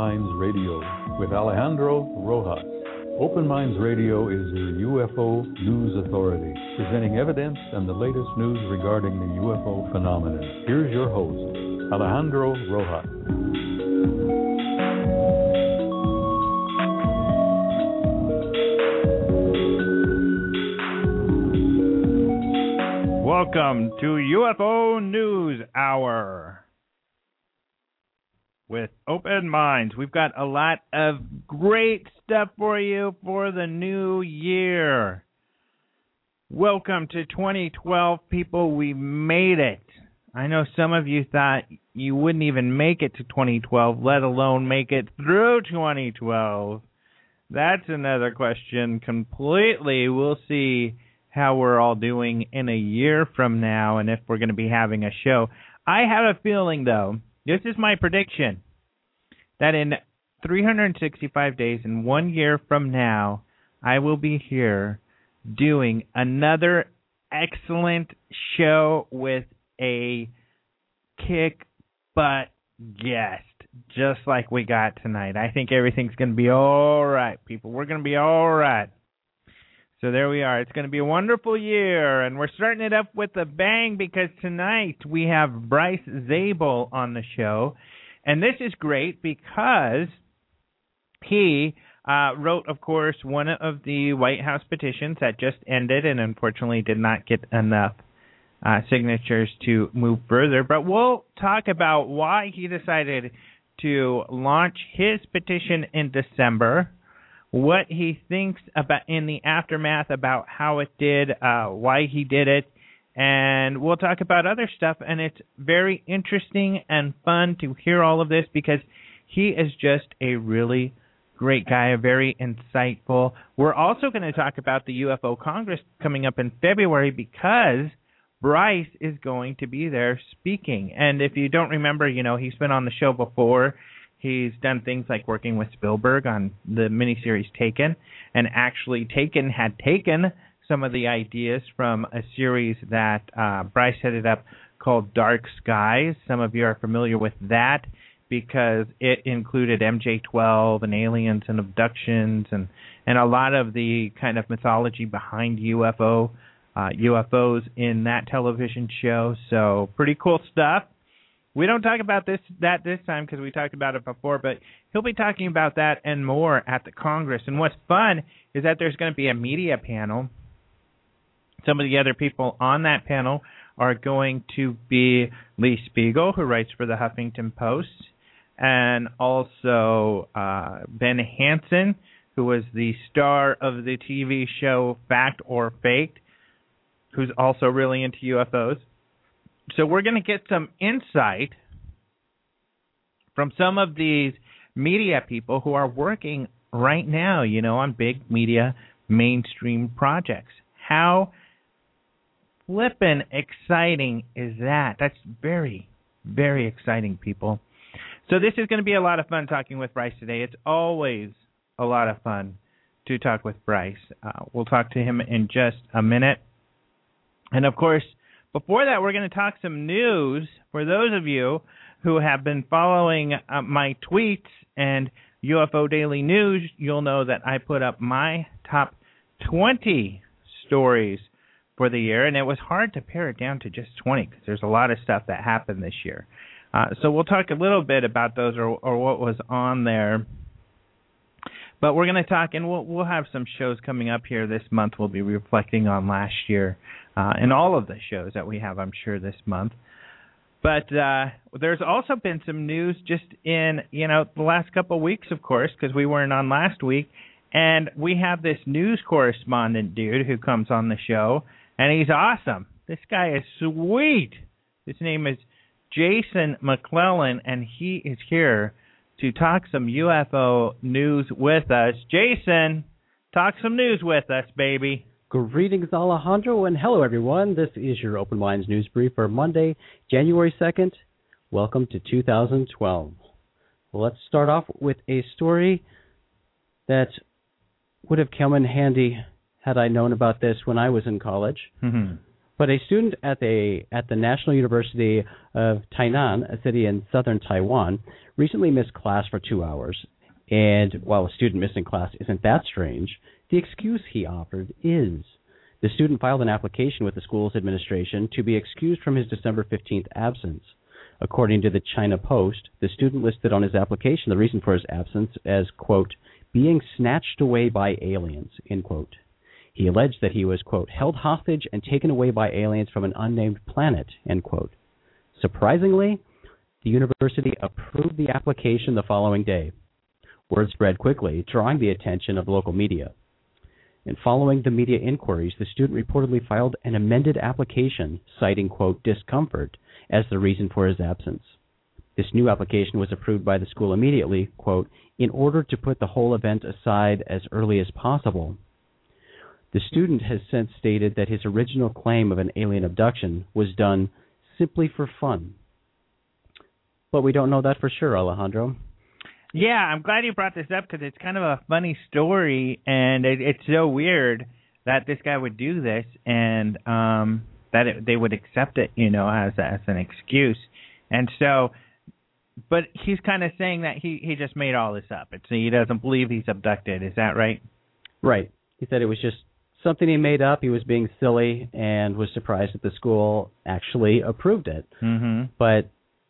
Minds Radio with Alejandro Rojas. Open Minds Radio is your UFO news authority, presenting evidence and the latest news regarding the UFO phenomenon. Here's your host, Alejandro Rojas. Welcome to UFO News Hour with Open Minds. We've got a lot of great stuff for you for the new year. Welcome to 2012, people. We made it. I know some of you thought you wouldn't even make it to 2012, let alone make it through 2012. That's another question completely. We'll see how we're all doing in a year from now and if we're going to be having a show. I have a feeling, though, this is my prediction, that in 365 days, in 1 year from now, I will be here doing another excellent show with a kick-butt guest, just like we got tonight. I think everything's going to be all right, people. We're going to be all right. So there we are. It's going to be a wonderful year, and we're starting it up with a bang because tonight we have Bryce Zabel on the show, and this is great because he wrote, of course, one of the White House petitions that just ended and unfortunately did not get enough signatures to move further. But we'll talk about why he decided to launch his petition in December, what he thinks about in the aftermath about how it did, why he did it, and we'll talk about other stuff. And it's very interesting and fun to hear all of this because he is just a really great guy, very insightful. We're also going to talk about the UFO Congress coming up in February because Bryce is going to be there speaking. And if you don't remember, he's been on the show before. He's done things like working with Spielberg on the miniseries Taken, and actually Taken had taken some of the ideas from a series that Bryce headed up called Dark Skies. Some of you are familiar with that because it included MJ-12 and aliens and abductions and a lot of the kind of mythology behind UFOs in that television show. So pretty cool stuff. We don't talk about this time because we talked about it before, but he'll be talking about that and more at the Congress. And what's fun is that there's going to be a media panel. Some of the other people on that panel are going to be Lee Spiegel, who writes for the Huffington Post, and also Ben Hansen, who was the star of the TV show Fact or Faked, who's also really into UFOs. So we're going to get some insight from some of these media people who are working right now, on big media mainstream projects. How flippin' exciting is that? That's very, very exciting, people. So this is going to be a lot of fun talking with Bryce today. It's always a lot of fun to talk with Bryce. We'll talk to him in just a minute. And, of course, before that, we're going to talk some news. For those of you who have been following my tweets and UFO Daily News, you'll know that I put up my top 20 stories for the year, and it was hard to pare it down to just 20 because there's a lot of stuff that happened this year. So we'll talk a little bit about those or what was on there. But we're going to talk, and we'll have some shows coming up here this month. We'll be reflecting on last year and all of the shows that we have, I'm sure, this month. But there's also been some news just in, the last couple of weeks, of course, because we weren't on last week. And we have this news correspondent dude who comes on the show, and he's awesome. This guy is sweet. His name is Jason McClellan, and he is here to talk some UFO news with us. Jason, talk some news with us, baby. Greetings, Alejandro, and hello, everyone. This is your Open Minds News Brief for Monday, January 2nd. Welcome to 2012. Well, let's start off with a story that would have come in handy had I known about this when I was in college. Mm-hmm. But a student at the National University of Tainan, a city in southern Taiwan, recently missed class for 2 hours. And while a student missing class isn't that strange, the excuse he offered is. The student filed an application with the school's administration to be excused from his December 15th absence. According to the China Post, the student listed on his application the reason for his absence as, quote, being snatched away by aliens, end quote. He alleged that he was, quote, held hostage and taken away by aliens from an unnamed planet, end quote. Surprisingly, the university approved the application the following day. Word spread quickly, drawing the attention of local media. And following the media inquiries, the student reportedly filed an amended application citing, quote, discomfort as the reason for his absence. This new application was approved by the school immediately, quote, in order to put the whole event aside as early as possible. The student has since stated that his original claim of an alien abduction was done simply for fun. But we don't know that for sure, Alejandro. Yeah, I'm glad you brought this up because it's kind of a funny story, and it's so weird that this guy would do this and they would accept it, as an excuse. And so, but he's kind of saying that he just made all this up. He doesn't believe he's abducted. Is that right? Right. He said it was just something he made up. He was being silly and was surprised that the school actually approved it. Mm-hmm. But,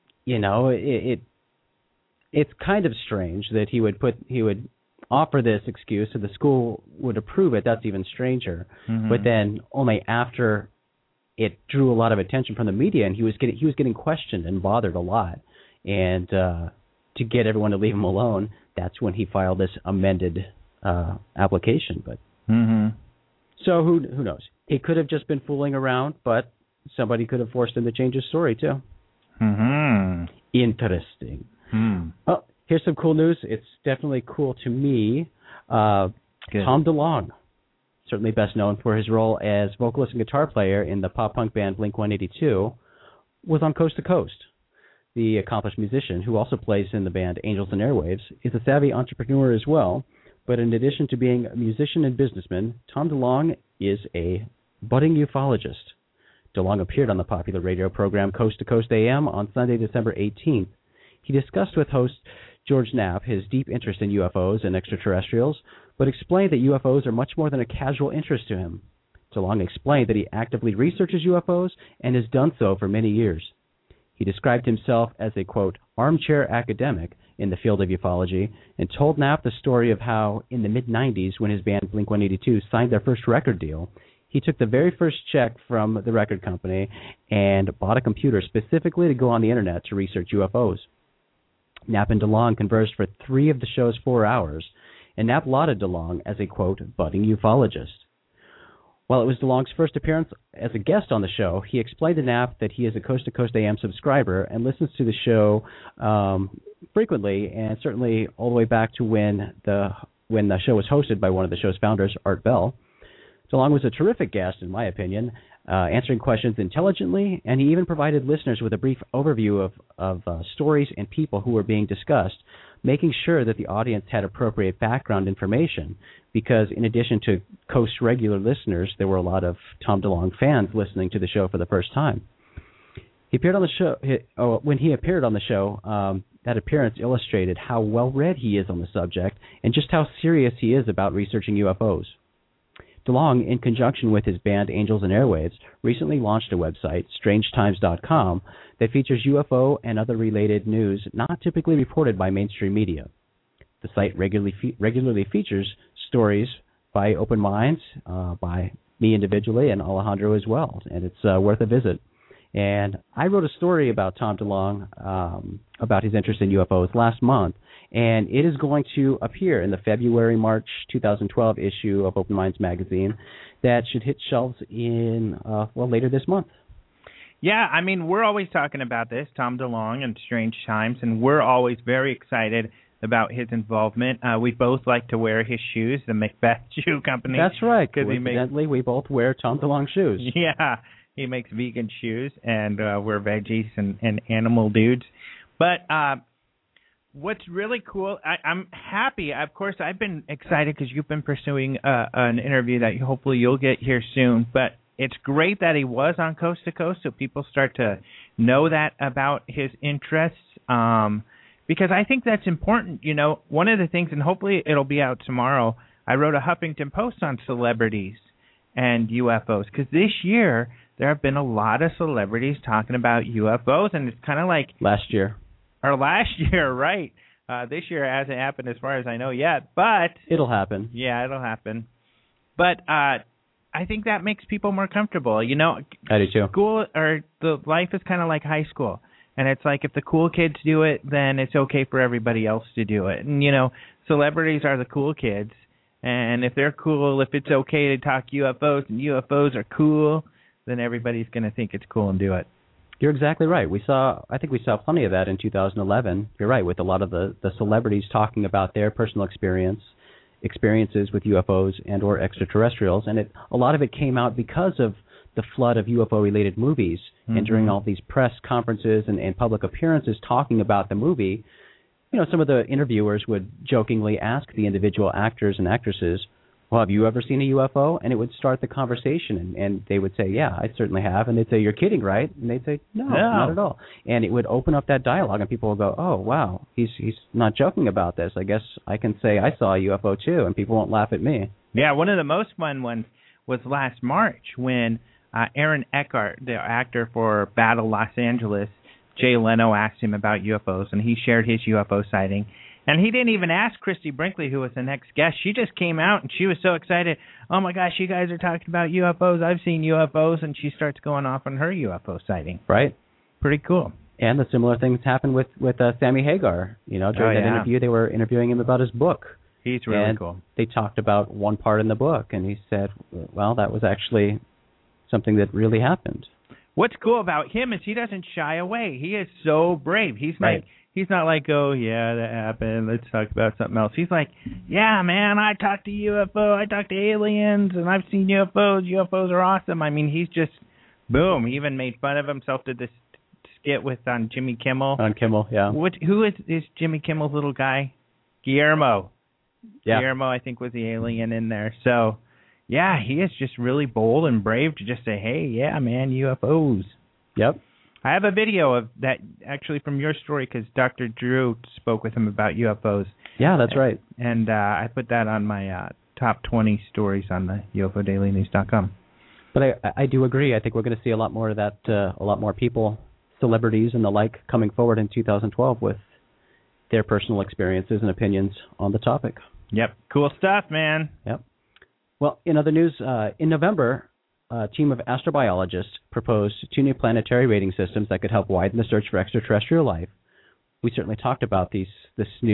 it's kind of strange that he would offer this excuse so the school would approve it. That's even stranger. Mm-hmm. But then only after it drew a lot of attention from the media, and he was getting questioned and bothered a lot. And to get everyone to leave him alone, that's when he filed this amended application. But mm-hmm. So who knows? He could have just been fooling around, but somebody could have forced him to change his story too. Mm-hmm. Interesting. Hmm. Oh, here's some cool news. It's definitely cool to me. Tom DeLonge, certainly best known for his role as vocalist and guitar player in the pop-punk band Blink-182, was on Coast to Coast. The accomplished musician, who also plays in the band Angels and Airwaves, is a savvy entrepreneur as well. But in addition to being a musician and businessman, Tom DeLonge is a budding ufologist. DeLonge appeared on the popular radio program Coast to Coast AM on Sunday, December 18th. He discussed with host George Knapp his deep interest in UFOs and extraterrestrials, but explained that UFOs are much more than a casual interest to him. DeLonge explained that he actively researches UFOs and has done so for many years. He described himself as a, quote, armchair academic in the field of ufology and told Knapp the story of how, in the mid-'90s, when his band Blink-182 signed their first record deal, he took the very first check from the record company and bought a computer specifically to go on the Internet to research UFOs. Knapp and DeLonge conversed for 3 of the show's 4 hours, and Knapp lauded DeLonge as a, quote, budding ufologist. While it was DeLonge's first appearance as a guest on the show, he explained to Knapp that he is a Coast to Coast AM subscriber and listens to the show frequently, and certainly all the way back to when the show was hosted by one of the show's founders, Art Bell. DeLonge was a terrific guest, in my opinion, answering questions intelligently, and he even provided listeners with a brief overview of stories and people who were being discussed, making sure that the audience had appropriate background information, because in addition to Coast regular listeners, there were a lot of Tom DeLonge fans listening to the show for the first time. He appeared on the show. When he appeared on the show, that appearance illustrated how well-read he is on the subject and just how serious he is about researching UFOs. DeLonge, in conjunction with his band Angels and Airwaves, recently launched a website, strangetimes.com, that features UFO and other related news not typically reported by mainstream media. The site regularly features stories by Open Minds, by me individually, and Alejandro as well, and it's worth a visit. And I wrote a story about Tom DeLonge, about his interest in UFOs last month, and it is going to appear in the February-March 2012 issue of Open Minds magazine that should hit shelves in, later this month. Yeah, I mean, we're always talking about this, Tom DeLonge and Strange Times, and we're always very excited about his involvement. We both like to wear his shoes, the Macbeth Shoe Company. That's right. Coincidentally, we both wear Tom DeLonge shoes. Yeah, he makes vegan shoes, and we're veggies and animal dudes. But what's really cool, I'm happy. Of course, I've been excited because you've been pursuing an interview that hopefully you'll get here soon. But it's great that he was on Coast to Coast, so people start to know that about his interests. Because I think that's important. One of the things, and hopefully it'll be out tomorrow, I wrote a Huffington Post on celebrities and UFOs, because this year there have been a lot of celebrities talking about UFOs, and it's kind of like last year, right? This year hasn't happened as far as I know yet, but it'll happen. Yeah, it'll happen. But I think that makes people more comfortable. I do too. School or the life is kind of like high school, and it's like if the cool kids do it, then it's okay for everybody else to do it. And celebrities are the cool kids, and if they're cool, if it's okay to talk UFOs and UFOs are cool, then everybody's going to think it's cool and do it. You're exactly right. I think we saw plenty of that in 2011. You're right, with a lot of the celebrities talking about their personal experiences with UFOs and or extraterrestrials, and a lot of it came out because of the flood of UFO-related movies. Mm-hmm. And during all these press conferences and public appearances talking about the movie, some of the interviewers would jokingly ask the individual actors and actresses, well, have you ever seen a UFO? And it would start the conversation, and they would say, yeah, I certainly have. And they'd say, you're kidding, right? And they'd say, no, not at all. And it would open up that dialogue, and people would go, oh, wow, he's not joking about this. I guess I can say I saw a UFO too, and people won't laugh at me. Yeah, one of the most fun ones was last March when Aaron Eckhart, the actor for Battle Los Angeles, Jay Leno asked him about UFOs, and he shared his UFO sighting. And he didn't even ask Christy Brinkley, who was the next guest. She just came out, and she was so excited. Oh, my gosh, you guys are talking about UFOs. I've seen UFOs. And she starts going off on her UFO sighting. Right. Pretty cool. And the similar things happened with Sammy Hagar. During that interview, they were interviewing him about his book. He's really cool. They talked about one part in the book, and he said, well, that was actually something that really happened. What's cool about him is he doesn't shy away. He is so brave. He's right. He's not like, oh, yeah, that happened. Let's talk about something else. He's like, yeah, man, I talked to UFO. I talked to aliens, and I've seen UFOs. UFOs are awesome. I mean, he's just, boom. He even made fun of himself, did this skit on Jimmy Kimmel. On Kimmel, yeah. Who is Jimmy Kimmel's little guy? Guillermo. Yeah. Guillermo, I think, was the alien in there. So, yeah, he is just really bold and brave to just say, hey, yeah, man, UFOs. Yep. I have a video of that actually from your story because Dr. Drew spoke with him about UFOs. Yeah, that's right. And I put that on my top 20 stories on the UFODailyNews.com. But I do agree. I think we're going to see a lot more of that, a lot more people, celebrities and the like, coming forward in 2012 with their personal experiences and opinions on the topic. Yep. Cool stuff, man. Yep. Well, in other news, in November, a team of astrobiologists proposed 2 new planetary rating systems that could help widen the search for extraterrestrial life. We certainly talked about these 2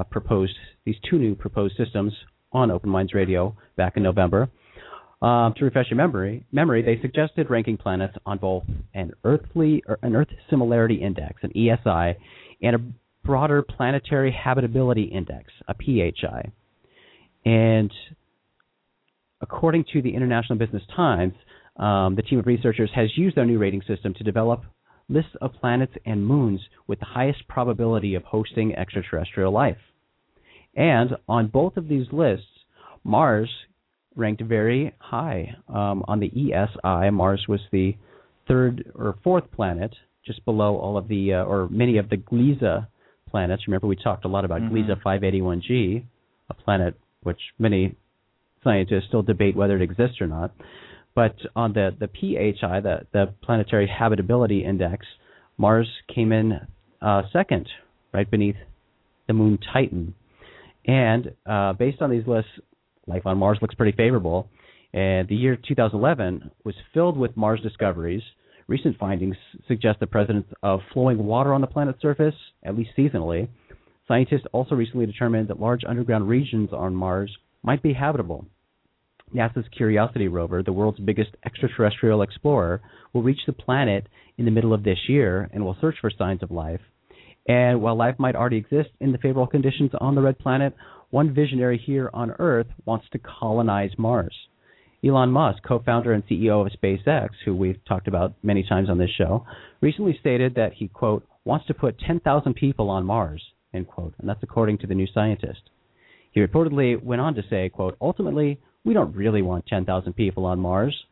new proposed systems on Open Minds Radio back in November. To refresh your memory, they suggested ranking planets on both an Earth Similarity Index, an ESI, and a broader Planetary Habitability Index, a PHI. And according to the International Business Times, the team of researchers has used their new rating system to develop lists of planets and moons with the highest probability of hosting extraterrestrial life. And on both of these lists, Mars ranked very high. On the ESI, Mars was the 3rd or 4th planet, just below all of the, or many of the Gliese planets. Remember, we talked a lot about Gliese 581G, a planet which many scientists still debate whether it exists or not. But on the PHI, the Planetary Habitability Index, Mars came in second, right beneath the moon Titan. And based on these lists, life on Mars looks pretty favorable. And the year 2011 was filled with Mars discoveries. Recent findings suggest the presence of flowing water on the planet's surface, at least seasonally. Scientists also recently determined that large underground regions on Mars might be habitable. NASA's Curiosity rover, the world's biggest extraterrestrial explorer, will reach the planet in the middle of this year and will search for signs of life. And while life might already exist in the favorable conditions on the red planet, one visionary here on Earth wants to colonize Mars. Elon Musk, co-founder and CEO of SpaceX, who we've talked about many times on this show, recently stated that he, quote, wants to put 10,000 people on Mars, end quote, and that's according to The New Scientist. He reportedly went on to say, quote, ultimately, we don't really want 10,000 people on Mars.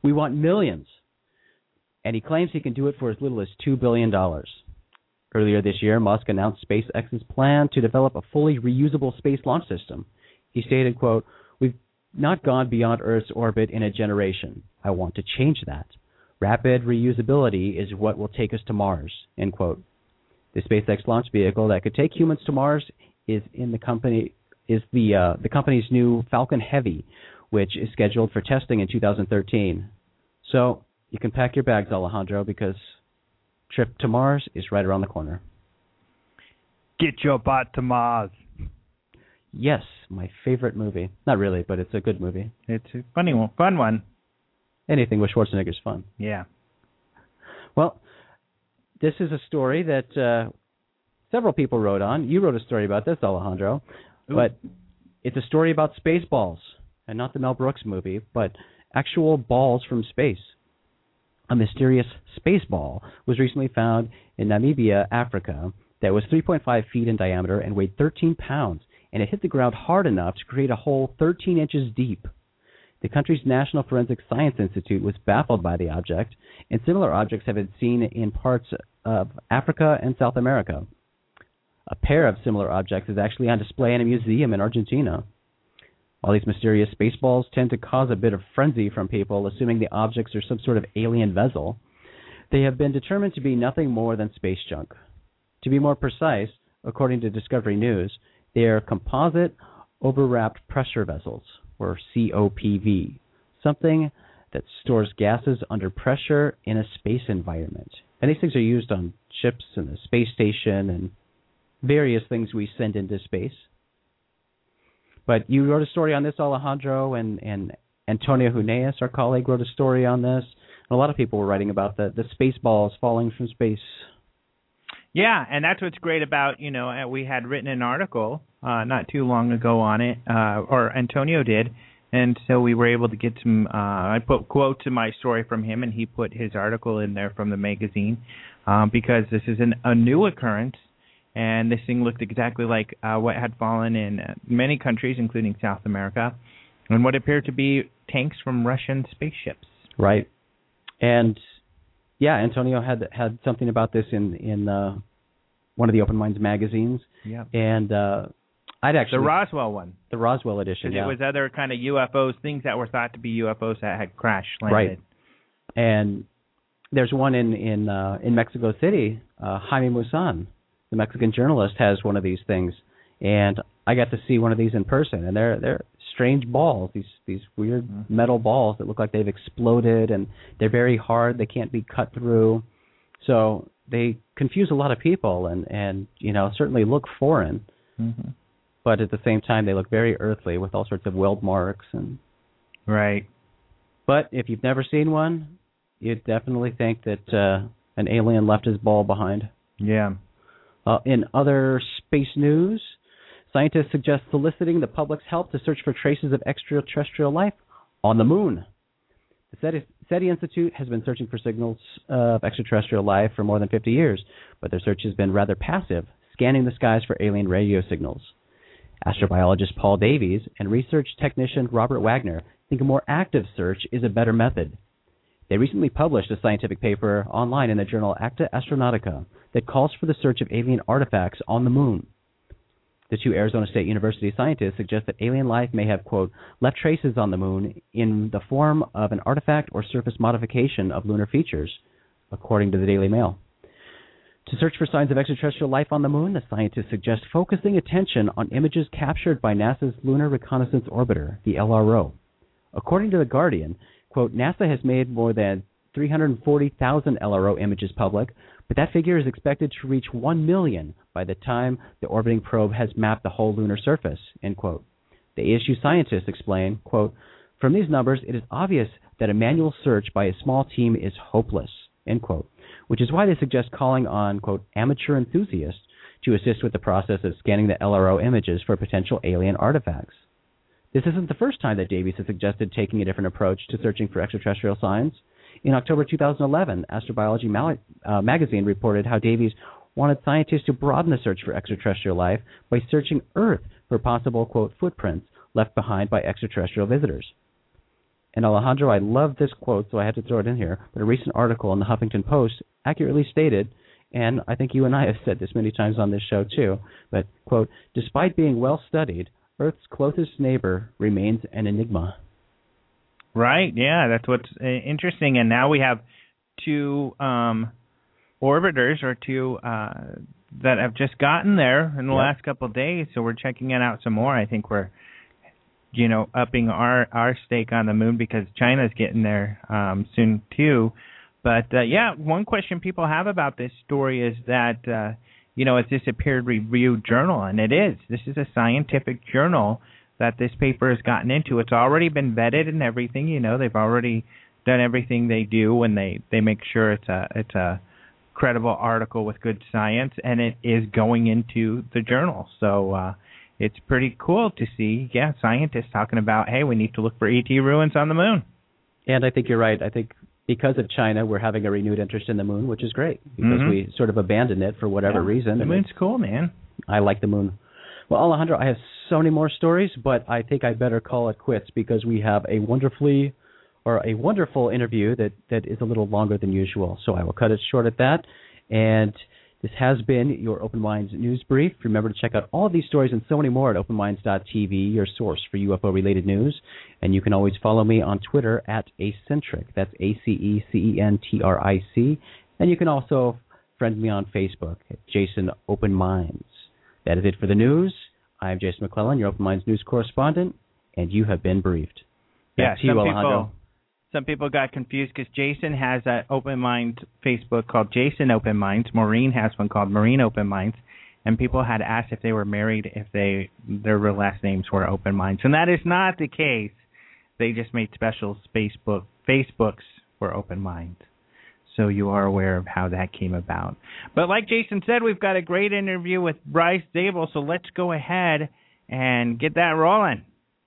We want millions. And he claims he can do it for as little as $2 billion. Earlier this year, Musk announced SpaceX's plan to develop a fully reusable space launch system. He stated, quote, "We've not gone beyond Earth's orbit in a generation. I want to change that. Rapid reusability is what will take us to Mars," end quote. The SpaceX launch vehicle that could take humans to Mars is the company's new Falcon Heavy, which is scheduled for testing in 2013. So you can pack your bags, Alejandro, because trip to Mars is right around the corner. Get your butt to Mars. Yes, my favorite movie. Not really, but it's a good movie. It's a funny one, fun one. Anything with Schwarzenegger's fun. Yeah. Well, this is a story that several people wrote on. You wrote a story about this, Alejandro. Ooh. But it's a story about Spaceballs, and not the Mel Brooks movie, but actual balls from space. A mysterious space ball was recently found in Namibia, Africa, that was 3.5 feet in diameter and weighed 13 pounds, and it hit the ground hard enough to create a hole 13 inches deep. The country's National Forensic Science Institute was baffled by the object, and similar objects have been seen in parts of Africa and South America. A pair of similar objects is actually on display in a museum in Argentina. While these mysterious space balls tend to cause a bit of frenzy from people, assuming the objects are some sort of alien vessel, they have been determined to be nothing more than space junk. To be more precise, according to Discovery News, they are composite overwrapped pressure vessels, or COPV, something that stores gases under pressure in a space environment. And these things are used on ships and the space station and various things we send into space. But you wrote a story on this, Alejandro, and Antonio Huneeus, our colleague, wrote a story on this. And a lot of people were writing about the space balls falling from space. Yeah, and that's what's great about, we had written an article not too long ago on it, or Antonio did, and so we were able to get some, I put quotes in my story from him, and he put his article in there from the magazine, because this is a new occurrence, and this thing looked exactly like what had fallen in many countries, including South America, and what appeared to be tanks from Russian spaceships. Right. And yeah, Antonio had something about this in one of the Open Minds magazines. Yeah. And I'd actually... The Roswell one. The Roswell edition, yeah. It was other kind of UFOs, things that were thought to be UFOs that had crash landed. Right. And there's one in Mexico City, Jaime Maussan, the Mexican journalist, has one of these things. And I got to see one of these in person, and they're strange balls, these weird metal balls that look like they've exploded, and they're very hard. They can't be cut through. So they confuse a lot of people and certainly look foreign. Mm-hmm. But at the same time, they look very earthly with all sorts of weld marks. Right. But if you've never seen one, you'd definitely think that an alien left his ball behind. Yeah. In other space news, scientists suggest soliciting the public's help to search for traces of extraterrestrial life on the moon. The SETI Institute has been searching for signals of extraterrestrial life for more than 50 years, but their search has been rather passive, scanning the skies for alien radio signals. Astrobiologist Paul Davies and research technician Robert Wagner think a more active search is a better method. They recently published a scientific paper online in the journal Acta Astronautica that calls for the search of alien artifacts on the moon. The two Arizona State University scientists suggest that alien life may have, quote, left traces on the moon in the form of an artifact or surface modification of lunar features, according to the Daily Mail. To search for signs of extraterrestrial life on the moon, the scientists suggest focusing attention on images captured by NASA's Lunar Reconnaissance Orbiter, the LRO. According to The Guardian, quote, NASA has made more than 340,000 LRO images public, but that figure is expected to reach 1 million by the time the orbiting probe has mapped the whole lunar surface, end quote. The ASU scientists explain, quote, from these numbers, it is obvious that a manual search by a small team is hopeless, end quote, which is why they suggest calling on, quote, amateur enthusiasts to assist with the process of scanning the LRO images for potential alien artifacts. This isn't the first time that Davies has suggested taking a different approach to searching for extraterrestrial signs. In October 2011, Astrobiology magazine reported how Davies wanted scientists to broaden the search for extraterrestrial life by searching Earth for possible, quote, footprints left behind by extraterrestrial visitors. And Alejandro, I love this quote, so I had to throw it in here. But a recent article in the Huffington Post accurately stated, and I think you and I have said this many times on this show too, but, quote, despite being well studied, Earth's closest neighbor remains an enigma. Right, yeah, that's what's interesting. And now we have two orbiters or two that have just gotten there in the last couple of days, so we're checking it out some more. I think we're, upping our stake on the moon because China's getting there soon too. But, one question people have about this story is that, is this a peer-reviewed journal? And it is. This is a scientific journal that this paper has gotten into. It's already been vetted and everything. They've already done everything they do when they make sure it's a credible article with good science, and it is going into the journal. So it's pretty cool to see, scientists talking about, hey, we need to look for ET ruins on the moon. And I think you're right. I think because of China, we're having a renewed interest in the moon, which is great because we sort of abandoned it for whatever reason. The moon's cool, man. I like the moon. Well, Alejandro, I have so many more stories, but I think I better call it quits because we have a wonderful interview that is a little longer than usual. So I will cut it short at that. And this has been your Open Minds News Brief. Remember to check out all of these stories and so many more at openminds.tv, your source for UFO-related news. And you can always follow me on Twitter at Acentric. That's ACECENTRIC. And you can also friend me on Facebook at Jason Open Minds. That is it for the news. I'm Jason McClellan, your Open Minds News correspondent, and you have been briefed. Back to you, Alejandro. Some people got confused because Jason has an Open Minds Facebook called Jason Open Minds. Maureen has one called Maureen Open Minds. And people had asked if they were married, if their real last names were Open Minds. And that is not the case. They just made special Facebooks for Open Minds. So you are aware of how that came about. But like Jason said, we've got a great interview with Bryce Zabel. So let's go ahead and get that rolling.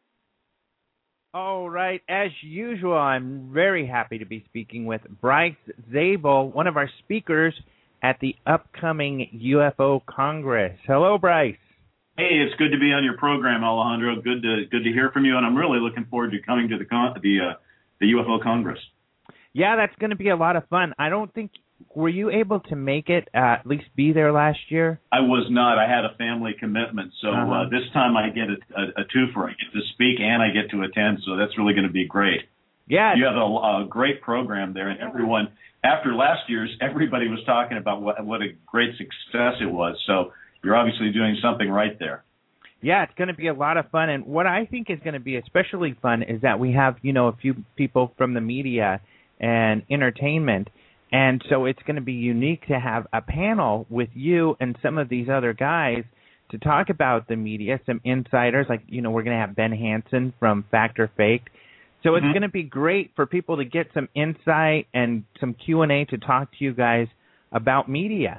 All right. As usual, I'm very happy to be speaking with Bryce Zabel, one of our speakers at the upcoming UFO Congress. Hello, Bryce. Hey, it's good to be on your program, Alejandro. Good to hear from you, and I'm really looking forward to coming to the UFO Congress. Yeah, that's going to be a lot of fun. I don't think were you able to make it, at least be there last year? I was not. I had a family commitment, so this time I get a twofer. I get to speak and I get to attend, so that's really going to be great. Yeah, you have a great program there, and everyone after last year's, everybody was talking about what a great success it was. So you're obviously doing something right there. Yeah, it's going to be a lot of fun, and what I think is going to be especially fun is that we have a few people from the media and entertainment. And so it's going to be unique to have a panel with you and some of these other guys to talk about the media, some insiders. Like, we're going to have Ben Hansen from Fact or Faked. So it's going to be great for people to get some insight and some Q&A to talk to you guys about media.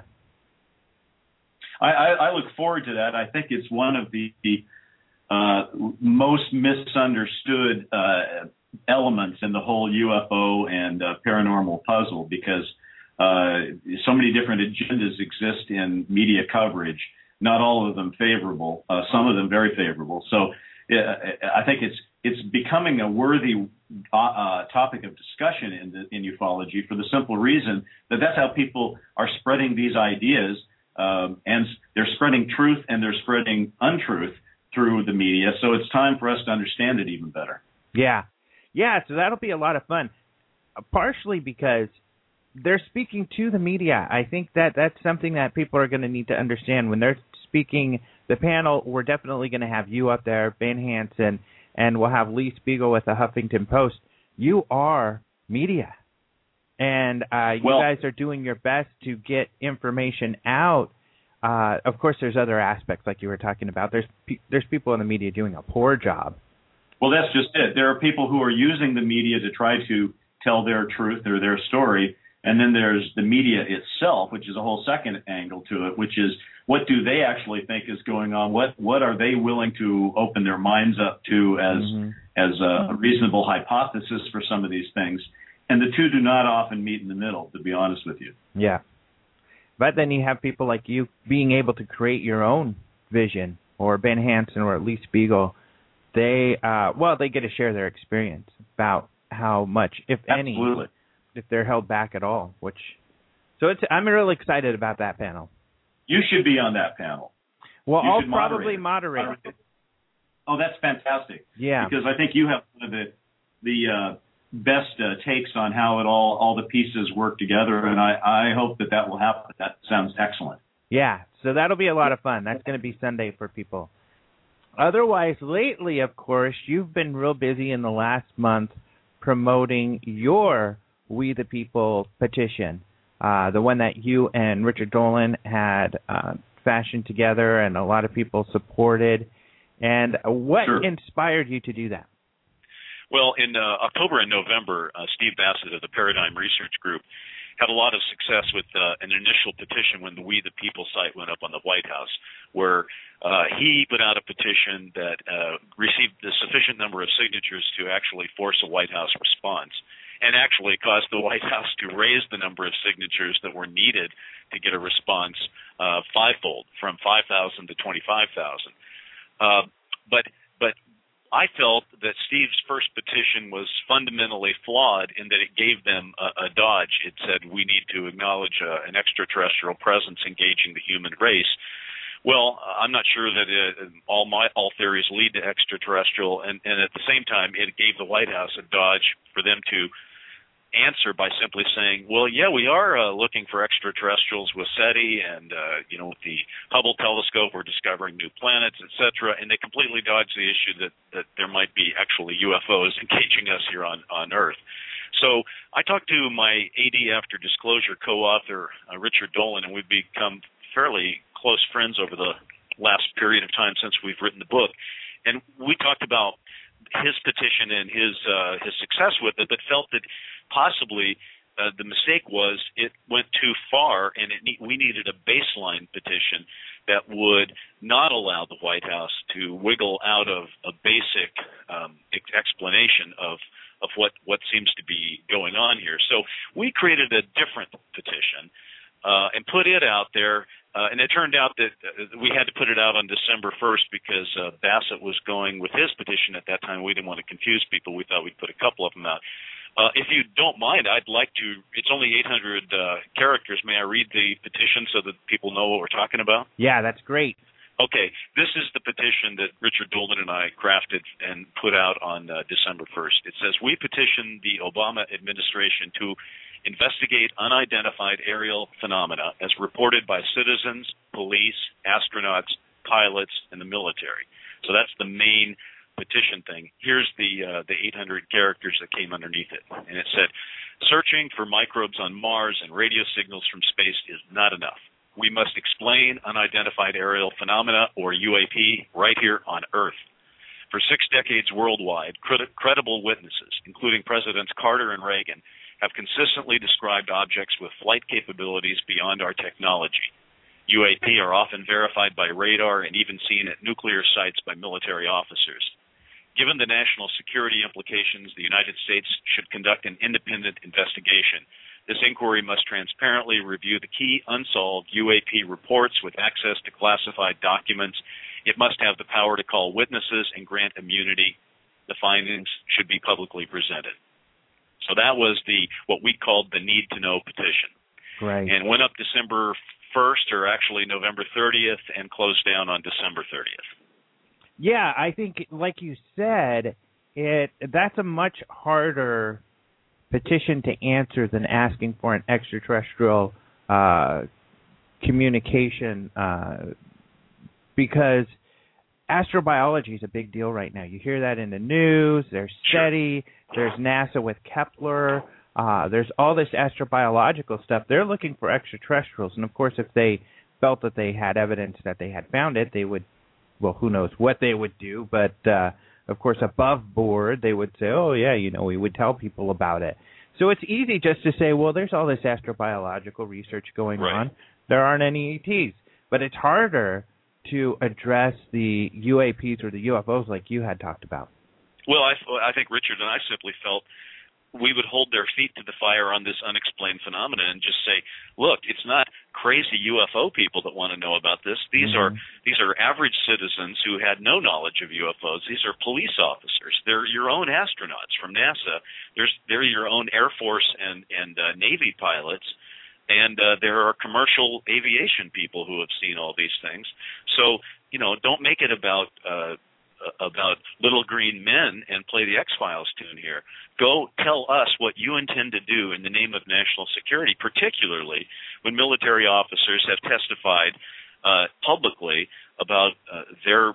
I look forward to that. I think it's one of the most misunderstood elements in the whole UFO and paranormal puzzle because so many different agendas exist in media coverage, not all of them favorable, some of them very favorable. So I think it's becoming a worthy topic of discussion in ufology for the simple reason that that's how people are spreading these ideas, and they're spreading truth and they're spreading untruth through the media. So it's time for us to understand it even better. Yeah, so that'll be a lot of fun, partially because they're speaking to the media. I think that's something that people are going to need to understand. When they're speaking the panel, we're definitely going to have you up there, Ben Hansen, and we'll have Lee Spiegel with the Huffington Post. You are media, and you guys are doing your best to get information out. Of course, there's other aspects like you were talking about. There's people in the media doing a poor job. Well, that's just it. There are people who are using the media to try to tell their truth or their story, and then there's the media itself, which is a whole second angle to it, which is what do they actually think is going on? What are they willing to open their minds up to as a reasonable hypothesis for some of these things? And the two do not often meet in the middle, to be honest with you. Yeah. But then you have people like you being able to create your own vision, or Ben Hansen or Lee Spiegel. They get to share their experience about how much, if Absolutely. any, if they're held back at all. I'm really excited about that panel. You should be on that panel. Well, You I'll should probably moderate. Oh, that's fantastic. Yeah. Because I think you have one of the best takes on how all the pieces work together, and I hope that will happen. That sounds excellent. Yeah, so that'll be a lot of fun. That's going to be Sunday for people. Otherwise, lately, of course, you've been real busy in the last month promoting your We the People petition, the one that you and Richard Dolan had fashioned together and a lot of people supported. And what inspired you to do that? Well, in October and November, Steve Bassett of the Paradigm Research Group had a lot of success with an initial petition when the We the People site went up on the White House, where he put out a petition that received the sufficient number of signatures to actually force a White House response, and actually caused the White House to raise the number of signatures that were needed to get a response fivefold, from 5,000 to 25,000. But I felt that Steve's first petition was fundamentally flawed in that it gave them a dodge. It said we need to acknowledge an extraterrestrial presence engaging the human race. Well, I'm not sure that all theories lead to extraterrestrial, and at the same time, it gave the White House a dodge for them to answer by simply saying, well, yeah, we are looking for extraterrestrials with SETI, and with the Hubble telescope we're discovering new planets, etc. And they completely dodged the issue that there might be actually UFOs engaging us here on Earth. So I talked to my AD After Disclosure co-author, Richard Dolan, and we've become fairly close friends over the last period of time since we've written the book. And we talked about his petition and his success with it, but felt that possibly the mistake was it went too far, and we needed a baseline petition that would not allow the White House to wiggle out of a basic explanation of what seems to be going on here. So we created a different petition and put it out there. And it turned out that we had to put it out on December 1st because Bassett was going with his petition at that time. We didn't want to confuse people. We thought we'd put a couple of them out. If you don't mind, I'd like to – it's only 800 characters. May I read the petition so that people know what we're talking about? Yeah, that's great. Okay. This is the petition that Richard Dolan and I crafted and put out on December 1st. It says, we petition the Obama administration to – investigate unidentified aerial phenomena as reported by citizens, police, astronauts, pilots, and the military. So that's the main petition thing. Here's the 800 characters that came underneath it. And it said, searching for microbes on Mars and radio signals from space is not enough. We must explain unidentified aerial phenomena, or UAP, right here on Earth. For 6 decades worldwide, credible witnesses, including Presidents Carter and Reagan, have consistently described objects with flight capabilities beyond our technology. UAP are often verified by radar and even seen at nuclear sites by military officers. Given the national security implications, the United States should conduct an independent investigation. This inquiry must transparently review the key unsolved UAP reports with access to classified documents. It must have the power to call witnesses and grant immunity. The findings should be publicly presented. So that was what we called the Need to Know petition. Great. And went up December 1st, or actually November 30th, and closed down on December 30th. Yeah, I think, like you said, that's a much harder petition to answer than asking for an extraterrestrial communication because astrobiology is a big deal right now. You hear that in the news. There's SETI. There's NASA with Kepler. There's all this astrobiological stuff. They're looking for extraterrestrials. And, of course, if they felt that they had evidence that they had found it, they would, well, who knows what they would do. But, of course, above board, they would say, oh, yeah, we would tell people about it. So it's easy just to say, well, there's all this astrobiological research going on. There aren't any ETs. But it's harder to address the UAPs or the UFOs like you had talked about. Well, I think Richard and I simply felt we would hold their feet to the fire on this unexplained phenomenon and just say, look, it's not crazy UFO people that want to know about this. These are average citizens who had no knowledge of UFOs. These are police officers. They're your own astronauts from NASA. They're your own Air Force and Navy pilots. And there are commercial aviation people who have seen all these things. So, don't make it about little green men and play the X-Files tune here. Go tell us what you intend to do in the name of national security, particularly when military officers have testified publicly about their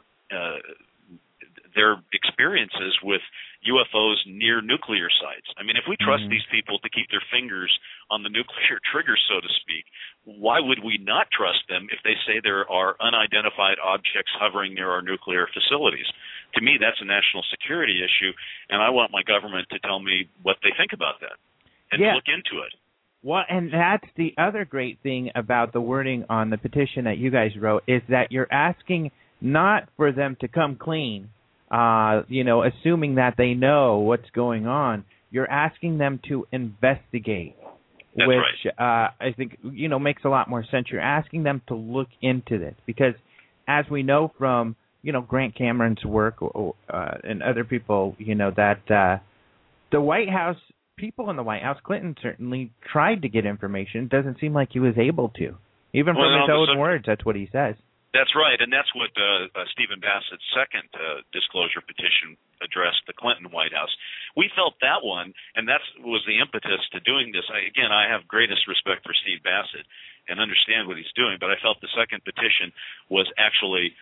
experiences with UFOs near nuclear sites. I mean, if we trust these people to keep their fingers on the nuclear trigger, so to speak, why would we not trust them if they say there are unidentified objects hovering near our nuclear facilities? To me, that's a national security issue, and I want my government to tell me what they think about that and to look into it. Well, and that's the other great thing about the wording on the petition that you guys wrote, is that you're asking not for them to come clean, assuming that they know what's going on. You're asking them to investigate, That's which right. I think, makes a lot more sense. You're asking them to look into this because, as we know from, Grant Cameron's work and other people, that the White House, people in the White House, Clinton certainly tried to get information. It doesn't seem like he was able to. Even from his own words, that's what he says. That's right, and that's what Stephen Bassett's second disclosure petition addressed the Clinton White House. We felt that one, and that was the impetus to doing this. I have greatest respect for Steve Bassett and understand what he's doing, but I felt the second petition was actually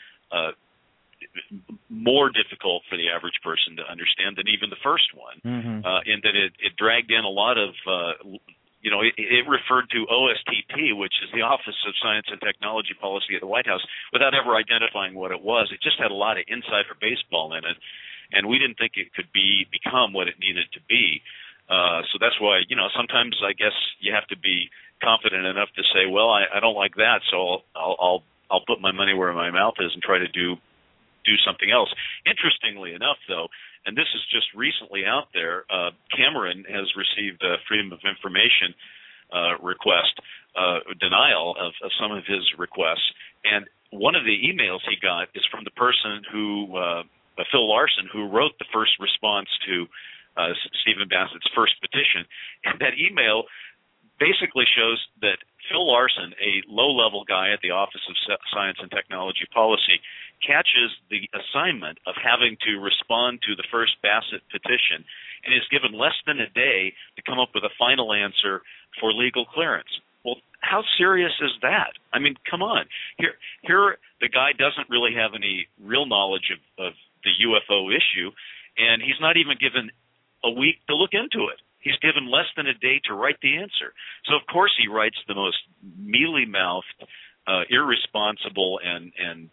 more difficult for the average person to understand than even the first one, in that it dragged in a lot of it referred to OSTP, which is the Office of Science and Technology Policy at the White House, without ever identifying what it was. It just had a lot of insider baseball in it, and we didn't think it could become what it needed to be. So that's why, sometimes I guess you have to be confident enough to say, well, I don't like that, so I'll put my money where my mouth is and try to do something else. Interestingly enough, though, and this is just recently out there, Cameron has received a Freedom of Information request, denial of some of his requests. And one of the emails he got is from the person who, Phil Larson, who wrote the first response to Stephen Bassett's first petition. And that email basically shows that Phil Larson, a low-level guy at the Office of Science and Technology Policy, catches the assignment of having to respond to the first Bassett petition and is given less than a day to come up with a final answer for legal clearance. Well, how serious is that? I mean, come on. Here the guy doesn't really have any real knowledge of the UFO issue, and he's not even given a week to look into it. He's given less than a day to write the answer. So, of course, he writes the most mealy-mouthed, irresponsible, and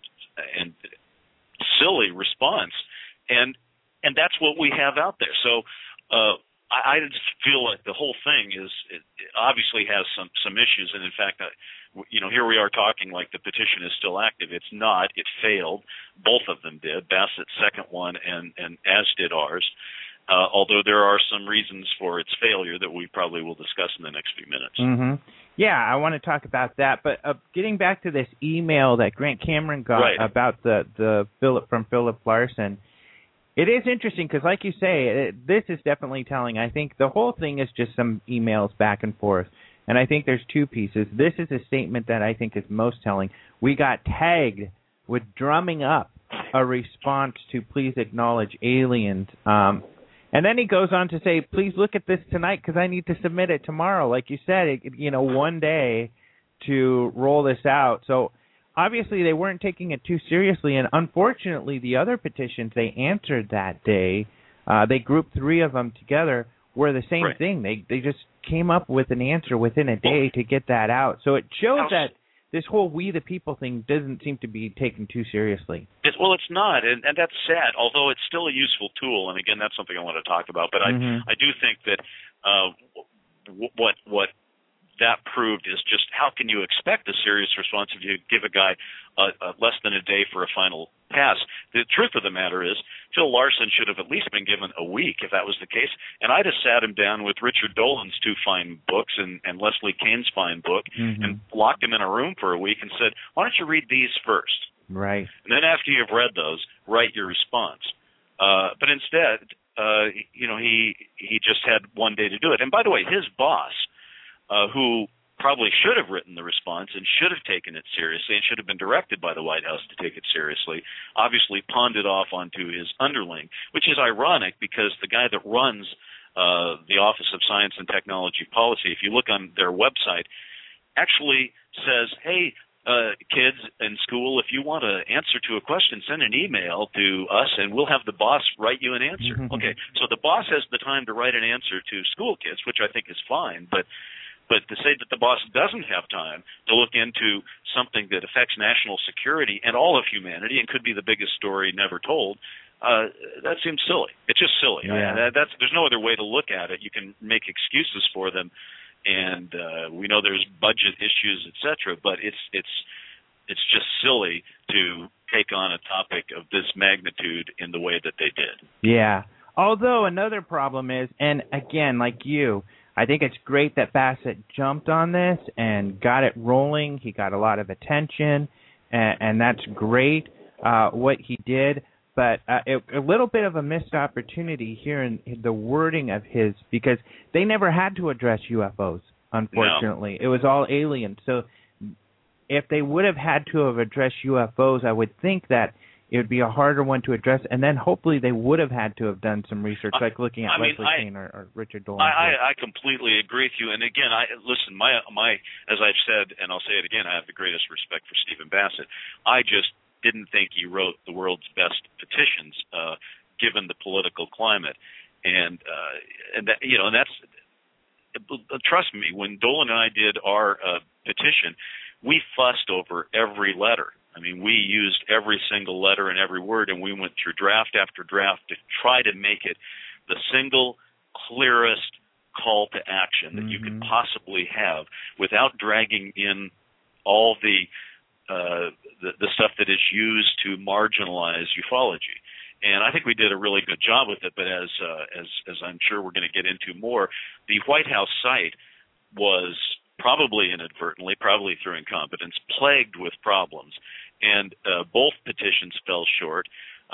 silly response, and that's what we have out there. So I just feel like the whole thing it obviously has some issues, and in fact, here we are talking like the petition is still active. It's not. It failed. Both of them did. Bassett's second one, and as did ours. Although there are some reasons for its failure that we probably will discuss in the next few minutes. Yeah, I want to talk about that. But getting back to this email that Grant Cameron got about the Philip from Philip Larson, it is interesting because, like you say, this is definitely telling. I think the whole thing is just some emails back and forth. And I think there's two pieces. This is a statement that I think is most telling. We got tagged with drumming up a response to please acknowledge aliens. And then he goes on to say, please look at this tonight because I need to submit it tomorrow. Like you said, one day to roll this out. So obviously they weren't taking it too seriously. And unfortunately, the other petitions they answered that day, they grouped three of them together, were the same thing. They just came up with an answer within a day to get that out. So it shows that this whole we the people thing doesn't seem to be taken too seriously. It's not, and that's sad, although it's still a useful tool, and again, that's something I want to talk about. But I do think that what that proved is just how can you expect a serious response if you give a guy less than a day for a final pass. The truth of the matter is, Phil Larson should have at least been given a week if that was the case. And I just sat him down with Richard Dolan's 2 fine books and Leslie Kane's fine book and locked him in a room for a week and said, why don't you read these first? Right. And then after you've read those, write your response. But instead, he just had one day to do it. And by the way, his boss, who probably should have written the response and should have taken it seriously and should have been directed by the White House to take it seriously, obviously pawned it off onto his underling, which is ironic because the guy that runs the Office of Science and Technology Policy, if you look on their website, actually says, hey, kids in school, if you want to answer to a question, send an email to us and we'll have the boss write you an answer. Okay, so the boss has the time to write an answer to school kids, which I think is fine, but to say that the boss doesn't have time to look into something that affects national security and all of humanity and could be the biggest story never told, that seems silly. It's just silly. Yeah. There's no other way to look at it. You can make excuses for them, and we know there's budget issues, etc. But it's just silly to take on a topic of this magnitude in the way that they did. Yeah. Although another problem is, and again, like you, I think it's great that Bassett jumped on this and got it rolling. He got a lot of attention, and that's great what he did. But a little bit of a missed opportunity here in the wording of his, because they never had to address UFOs, unfortunately. No. It was all aliens. So if they would have had to have addressed UFOs, I would think that it would be a harder one to address, and then hopefully they would have had to have done some research, like looking at Leslie Kane or Richard Dolan. I completely agree with you. And again, listen, my as I've said, and I'll say it again, I have the greatest respect for Stephen Bassett. I just didn't think he wrote the world's best petitions, given the political climate, and that, and that's, trust me, when Dolan and I did our petition, we fussed over every letter. I mean, we used every single letter and every word, and we went through draft after draft to try to make it the single clearest call to action that you could possibly have without dragging in all the stuff that is used to marginalize ufology. And I think we did a really good job with it, but as I'm sure we're going to get into more, the White House site was probably inadvertently, probably through incompetence, plagued with problems. And both petitions fell short.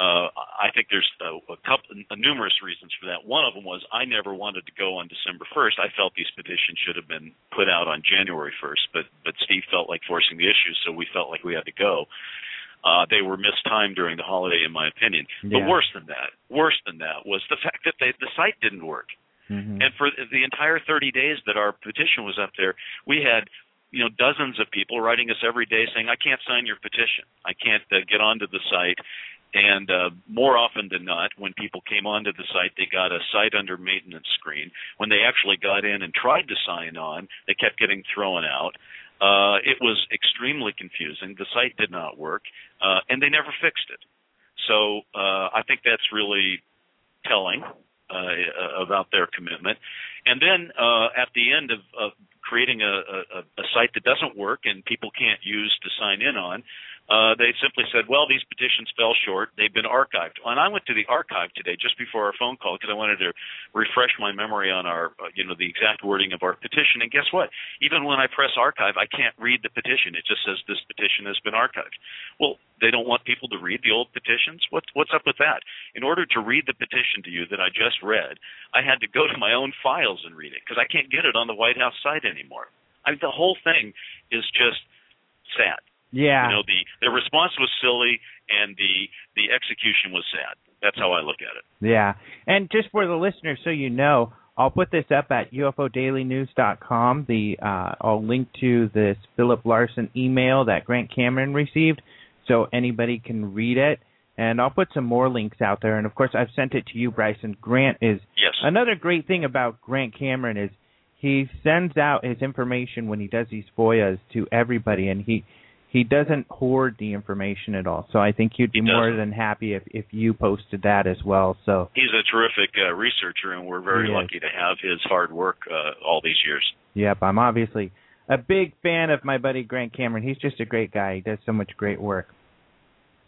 I think there's numerous reasons for that. One of them was I never wanted to go on December 1st. I felt these petitions should have been put out on January 1st, but Steve felt like forcing the issue, so we felt like we had to go. They were mistimed during the holiday, in my opinion. Yeah. But worse than that was the fact that the site didn't work. And for the entire 30 days that our petition was up there, we had dozens of people writing us every day saying, I can't sign your petition. I can't get onto the site. And more often than not, when people came onto the site, they got a site under maintenance screen. When they actually got in and tried to sign on, they kept getting thrown out. It was extremely confusing. The site did not work, and they never fixed it. So I think that's really telling about their commitment. And then at the end of creating a site that doesn't work and people can't use to sign in on, they simply said, well, these petitions fell short. They've been archived. And I went to the archive today just before our phone call because I wanted to refresh my memory on our, the exact wording of our petition. And guess what? Even when I press archive, I can't read the petition. It just says this petition has been archived. Well, they don't want people to read the old petitions? What's up with that? In order to read the petition to you that I just read, I had to go to my own files and read it because I can't get it on the White House site anymore. The whole thing is just sad. Yeah. The response was silly and the execution was sad. That's how I look at it. Yeah. And just for the listeners, so you know, I'll put this up at UFOdailynews.com. I'll link to this Philip Larson email that Grant Cameron received so anybody can read it. And I'll put some more links out there. And, of course, I've sent it to you, Bryson. Grant is yes. Another great thing about Grant Cameron is he sends out his information when he does these FOIAs to everybody, and he doesn't hoard the information at all. So I think you'd be more than happy if you posted that as well. So he's a terrific researcher, and we're very lucky to have his hard work all these years. Yep, I'm obviously a big fan of my buddy Grant Cameron. He's just a great guy. He does so much great work.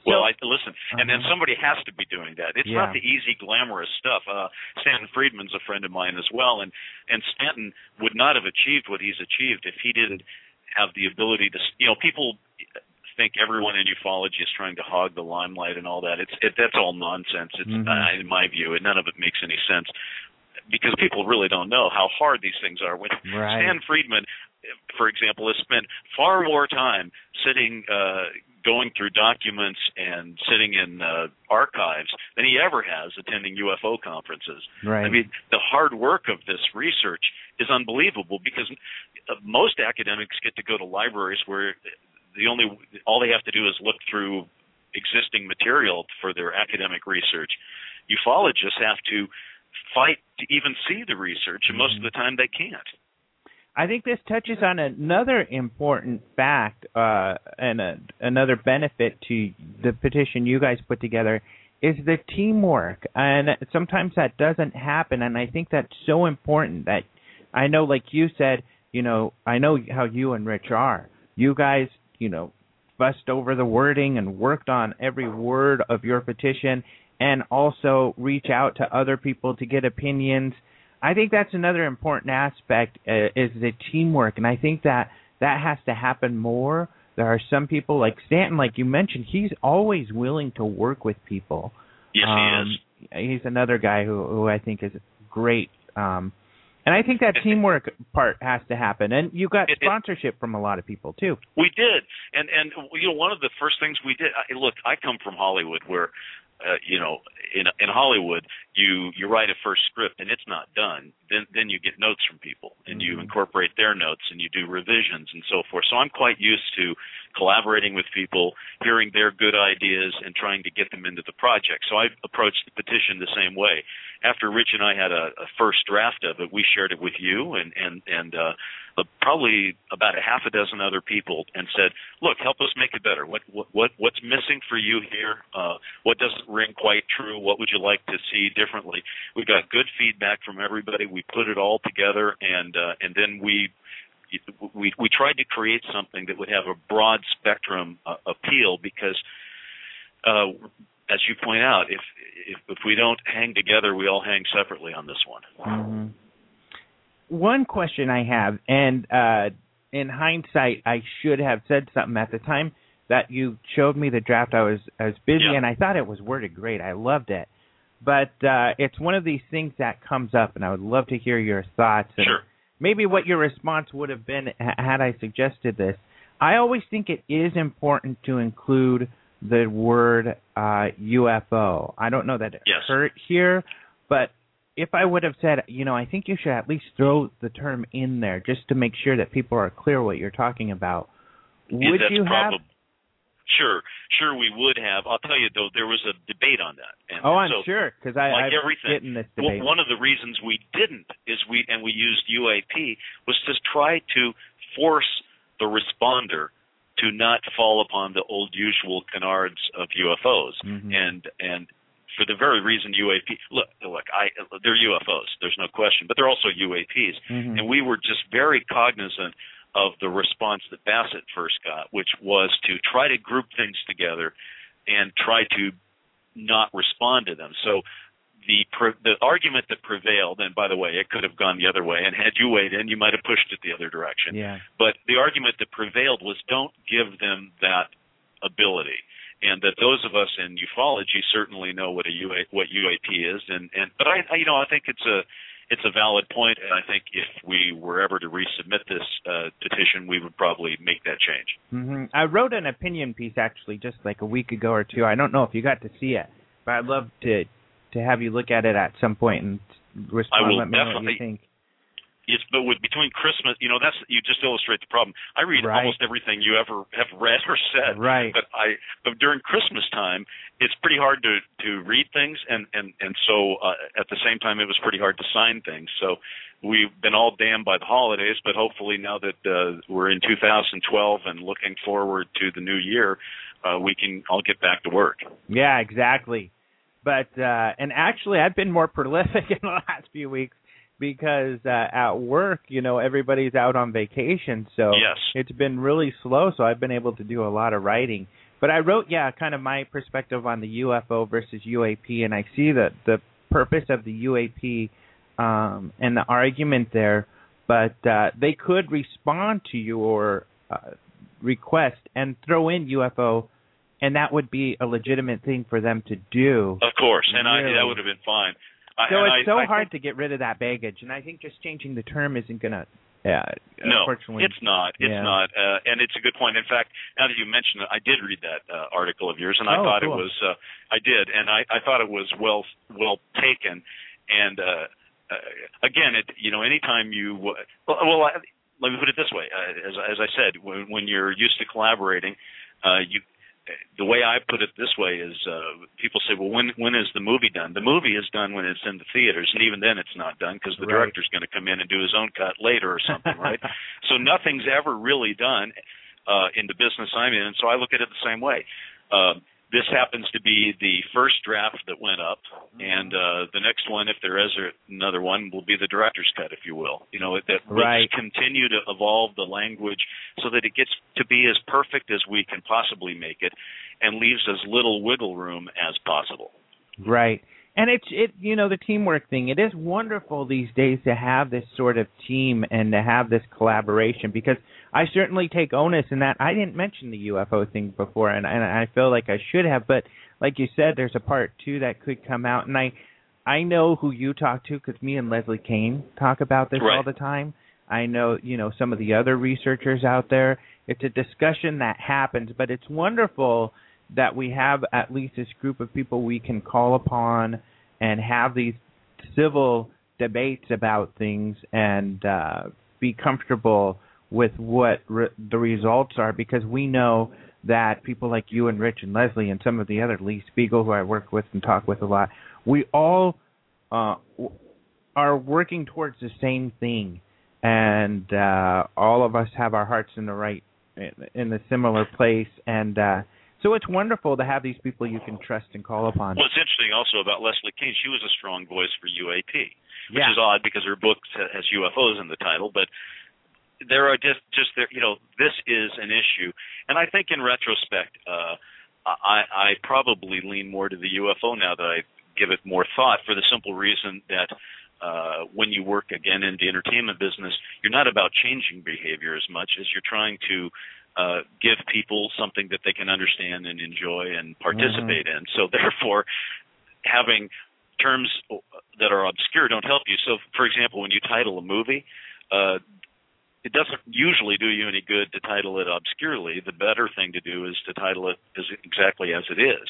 Well, listen, and then somebody has to be doing that. It's not the easy, glamorous stuff. Stanton Friedman's a friend of mine as well, and Stanton would not have achieved what he's achieved if he didn't have the ability to, people think everyone in ufology is trying to hog the limelight and all that. That's all nonsense. It's in my view, and none of it makes any sense because people really don't know how hard these things are. When Stan Friedman, for example, has spent far more time sitting going through documents and sitting in archives than he ever has attending UFO conferences. Right. I mean, the hard work of this research is unbelievable because most academics get to go to libraries where all they have to do is look through existing material for their academic research. Ufologists have to fight to even see the research, and most of the time they can't. I think this touches on another important fact and another benefit to the petition you guys put together is the teamwork. And sometimes that doesn't happen, and I think that's so important that I know, like you said, I know how you and Rich are. You guys, fussed over the wording and worked on every word of your petition and also reach out to other people to get opinions. I think that's another important aspect is the teamwork, and I think that has to happen more. There are some people like Stanton, like you mentioned, he's always willing to work with people. Yes, he is. He's another guy who I think is great. And I think that teamwork part has to happen. And you got sponsorship from a lot of people, too. We did. And one of the first things we did, look, I come from Hollywood where, in Hollywood, you write a first script and it's not done. Then you get notes from people and you incorporate their notes and you do revisions and so forth. So I'm quite used to collaborating with people, hearing their good ideas and trying to get them into the project. So I approached the petition the same way. After Rich and I had a first draft of it, we shared it with you and probably about a half a dozen other people and said, look, help us make it better. What's missing for you here? What doesn't ring quite true? What would you like to see differently? We got good feedback from everybody. We put it all together, and then we tried to create something that would have a broad spectrum appeal because, as you point out, if we don't hang together, we all hang separately on this one. Mm-hmm. One question I have, and in hindsight, I should have said something at the time that you showed me the draft. I was busy, and I thought it was worded great. I loved it. But it's one of these things that comes up, and I would love to hear your thoughts. And sure. Maybe what your response would have been had I suggested this. I always think it is important to include the word UFO. I don't know that it hurt here, but if I would have said, I think you should at least throw the term in there just to make sure that people are clear what you're talking about. Would you have? Sure, we would have. I'll tell you, though, there was a debate on that. I'm sure, because I've everything, in this debate. One of the reasons we didn't is we used UAP was to try to force the responder to not fall upon the old usual canards of UFOs. And for the very reason UAP, look, they're UFOs, there's no question, but they're also UAPs. And we were just very cognizant of the response that Bassett first got, which was to try to group things together and try to not respond to them. So the argument that prevailed, and by the way, it could have gone the other way, and had you weighed in, you might have pushed it the other direction. Yeah. But the argument that prevailed was don't give them that ability. And that those of us in ufology certainly know what UAP is, but I think it's a valid point, and I think if we were ever to resubmit this petition, we would probably make that change. I wrote an opinion piece actually just like a week ago or two. I don't know if you got to see it, but I'd love to have you look at it at some point and respond. I will let me definitely. know what you think. Yes, but between Christmas, that's you just illustrate the problem. I read almost everything you ever have read or said. Right. But during Christmas time, it's pretty hard to read things, and so at the same time, it was pretty hard to sign things. So we've been all damned by the holidays, but hopefully now that we're in 2012 and looking forward to the new year, we can all get back to work. Yeah, exactly. But and actually, I've been more prolific in the last few weeks. Because at work, everybody's out on vacation, so it's been really slow. So I've been able to do a lot of writing. But I wrote, kind of my perspective on the UFO versus UAP, and I see that the purpose of the UAP and the argument there, but they could respond to your request and throw in UFO, and that would be a legitimate thing for them to do. Of course, and really. that would have been fine. So it's hard to get rid of that baggage, and I think just changing the term isn't going to. No, unfortunately, it's not. It's not, and it's a good point. In fact, now that you mention it, I did read that article of yours, and I thought cool. it was. I did, and I thought it was well taken. And again, anytime you let me put it this way: as I said, when you're used to collaborating, the way I put it this way is people say, well, when is the movie done? The movie is done when it's in the theaters, and even then it's not done because the director's going to come in and do his own cut later or something, right? So nothing's ever really done in the business I'm in, and so I look at it the same way. This happens to be the first draft that went up, and the next one, if there is another one, will be the director's cut, if you will. Let's continue to evolve the language so that it gets to be as perfect as we can possibly make it, and leaves as little wiggle room as possible. Right. And it's the teamwork thing. It is wonderful these days to have this sort of team and to have this collaboration, because I certainly take onus in that. I didn't mention the UFO thing before, and I feel like I should have. But like you said, there's a part 2 that could come out, and I know who you talk to because me and Leslie Kean talk about this all the time. I know some of the other researchers out there. It's a discussion that happens, but it's wonderful that we have at least this group of people we can call upon and have these civil debates about things and be comfortable with what the results are, because we know that people like you and Rich and Leslie and some of the other, Lee Spiegel, who I work with and talk with a lot, we all are working towards the same thing, and all of us have our hearts in the similar place, and so it's wonderful to have these people you can trust and call upon. Well, it's interesting also about Leslie Kean. She was a strong voice for UAP, which is odd because her book has UFOs in the title. But there are this is an issue. And I think in retrospect, I probably lean more to the UFO now that I give it more thought, for the simple reason that when you work, again, in the entertainment business, you're not about changing behavior as much as you're trying to give people something that they can understand and enjoy and participate in. So therefore, having terms that are obscure don't help you. So, for example, when you title a movie, it doesn't usually do you any good to title it obscurely. The better thing to do is to title it exactly as it is.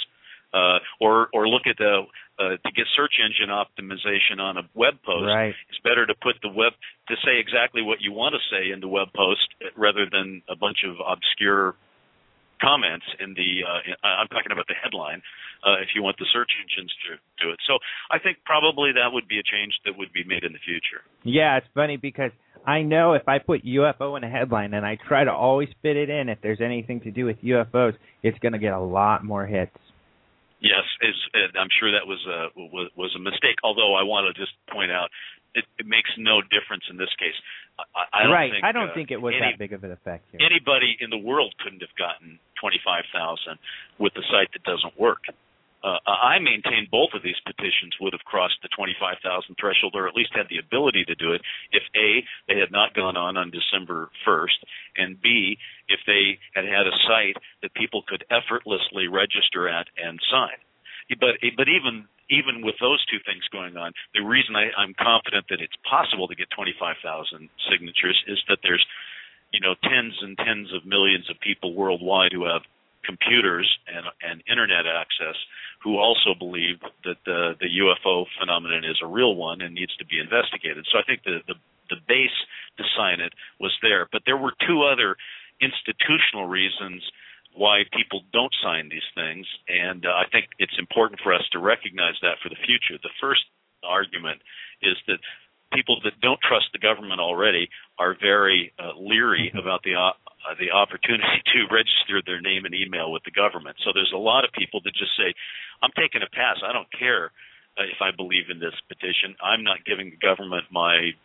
Or look at to get search engine optimization on a web post. Right. It's better to put to say exactly what you want to say in the web post rather than a bunch of obscure comments in the. I'm talking about the headline. If you want the search engines to do it, so I think probably that would be a change that would be made in the future. Yeah, it's funny because I know if I put UFO in a headline and I try to always fit it in, if there's anything to do with UFOs, it's going to get a lot more hits. Yes, I'm sure that was a mistake. Although I want to just point out, it makes no difference in this case. I don't think it was that big of an effect here. Anybody in the world couldn't have gotten 25,000 with the site that doesn't work. I maintain both of these petitions would have crossed the 25,000 threshold, or at least had the ability to do it, if A, they had not gone on December 1st, and B, if they had had a site that people could effortlessly register at and sign. But even with those two things going on, the reason I'm confident that it's possible to get 25,000 signatures is that there's tens and tens of millions of people worldwide who have computers and internet access who also believe that the UFO phenomenon is a real one and needs to be investigated. So I think the base to sign it was there. But there were two other institutional reasons why people don't sign these things, and I think it's important for us to recognize that for the future. The first argument is that people that don't trust the government already are very leery about the opportunity to register their name and email with the government. So there's a lot of people that just say, I'm taking a pass. I don't care if I believe in this petition. I'm not giving the government my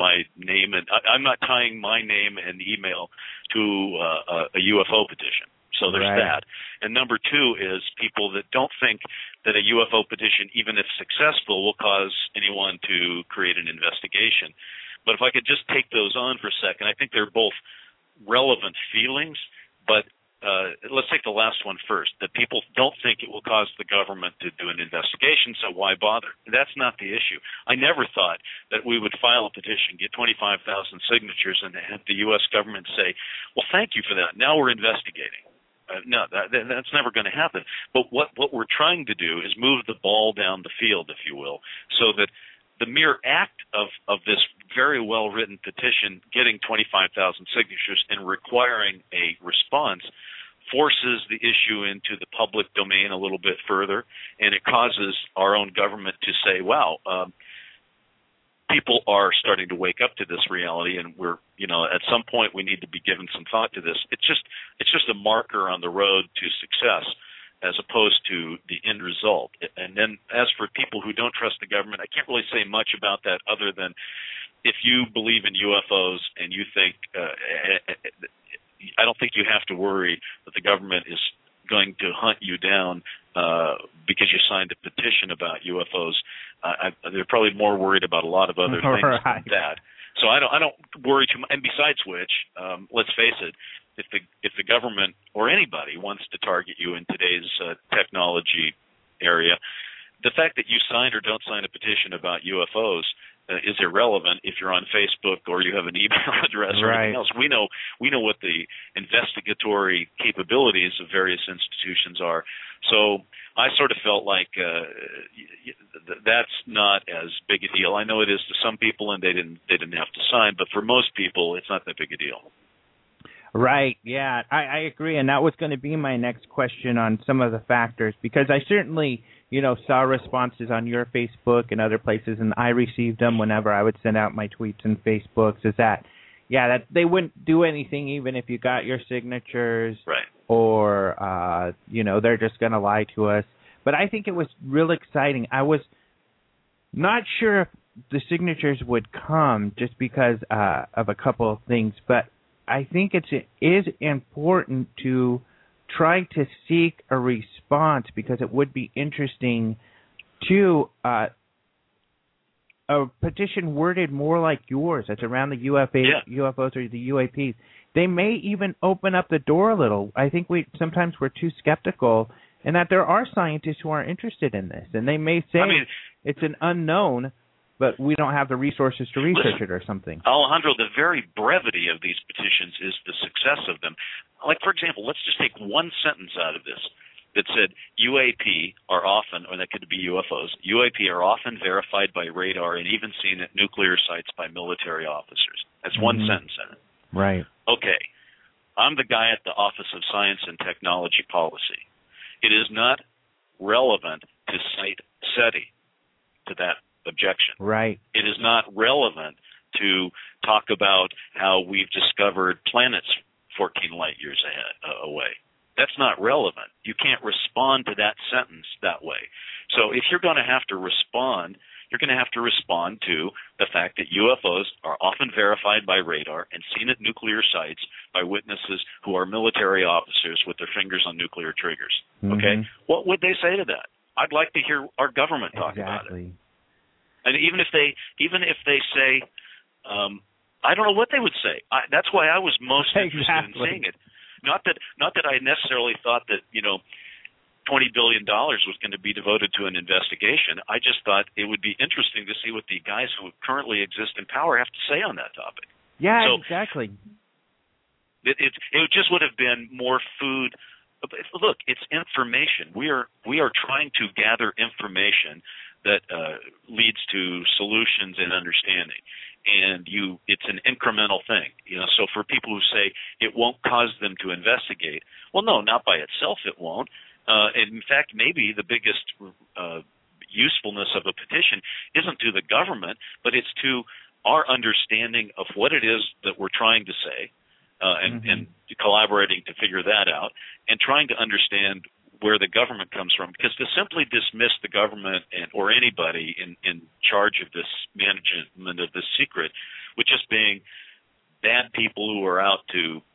name, and I'm not tying my name and email to a UFO petition. So there's that. And number two is people that don't think that a UFO petition, even if successful, will cause anyone to create an investigation. But if I could just take those on for a second, I think they're both relevant feelings, but let's take the last one first, that people don't think it will cause the government to do an investigation, so why bother? That's not the issue. I never thought that we would file a petition, get 25,000 signatures, and have the U.S. government say, well, thank you for that. Now we're investigating. No, that's never going to happen. But what we're trying to do is move the ball down the field, if you will, so that the mere act of this very well-written petition getting 25,000 signatures and requiring a response forces the issue into the public domain a little bit further, and it causes our own government to say, wow, people are starting to wake up to this reality, and we're, at some point we need to be giving some thought to this. It's just a marker on the road to success, as opposed to the end result. And then as for people who don't trust the government, I can't really say much about that other than if you believe in UFOs and you think, I don't think you have to worry that the government is going to hunt you down because you signed a petition about UFOs. They're probably more worried about a lot of other things than that. So I don't worry too much. And besides which, let's face it, if the government or anybody wants to target you in today's technology area, the fact that you signed or don't sign a petition about UFOs is irrelevant if you're on Facebook or you have an email address or anything else. We know what the investigatory capabilities of various institutions are. So I sort of felt like that's not as big a deal. I know it is to some people, and they didn't have to sign, but for most people, it's not that big a deal. Right, yeah, I agree, and that was going to be my next question on some of the factors, because I certainly, saw responses on your Facebook and other places, and I received them whenever I would send out my tweets and Facebooks, that they wouldn't do anything even if you got your signatures, right, or, they're just going to lie to us. But I think it was real exciting. I was not sure if the signatures would come just because of a couple of things, but I think it is important to try to seek a response, because it would be interesting to a petition worded more like yours, that's around the UFOs or the UAPs. They may even open up the door a little. I think sometimes we're too skeptical, and that there are scientists who are interested in this, and they may say it's an unknown, but we don't have the resources to research it or something. Alejandro, the very brevity of these petitions is the success of them. Like, for example, let's just take one sentence out of this that said UAP are often, or that could be UFOs, UAP are often verified by radar and even seen at nuclear sites by military officers. That's one sentence in it. Right. Okay. I'm the guy at the Office of Science and Technology Policy. It is not relevant to cite SETI to that objection. Right. It is not relevant to talk about how we've discovered planets 14 light years away. That's not relevant. You can't respond to that sentence that way. So if you're going to have to respond, you're going to have to respond to the fact that UFOs are often verified by radar and seen at nuclear sites by witnesses who are military officers with their fingers on nuclear triggers. Okay? What would they say to that? I'd like to hear our government talk about it. And even if they say, I don't know what they would say. That's why I was most interested in seeing it. Not that I necessarily thought that $20 billion was going to be devoted to an investigation. I just thought it would be interesting to see what the guys who currently exist in power have to say on that topic. Yeah, so exactly. It just would have been more food. Look, it's information. We are trying to gather information that leads to solutions and understanding. And it's an incremental thing. So for people who say it won't cause them to investigate, well, no, not by itself it won't. In fact, maybe the biggest usefulness of a petition isn't to the government, but it's to our understanding of what it is that we're trying to say, and collaborating to figure that out, and trying to understand where the government comes from. Because to simply dismiss the government or anybody in charge of this management of this secret with just being bad people who are out to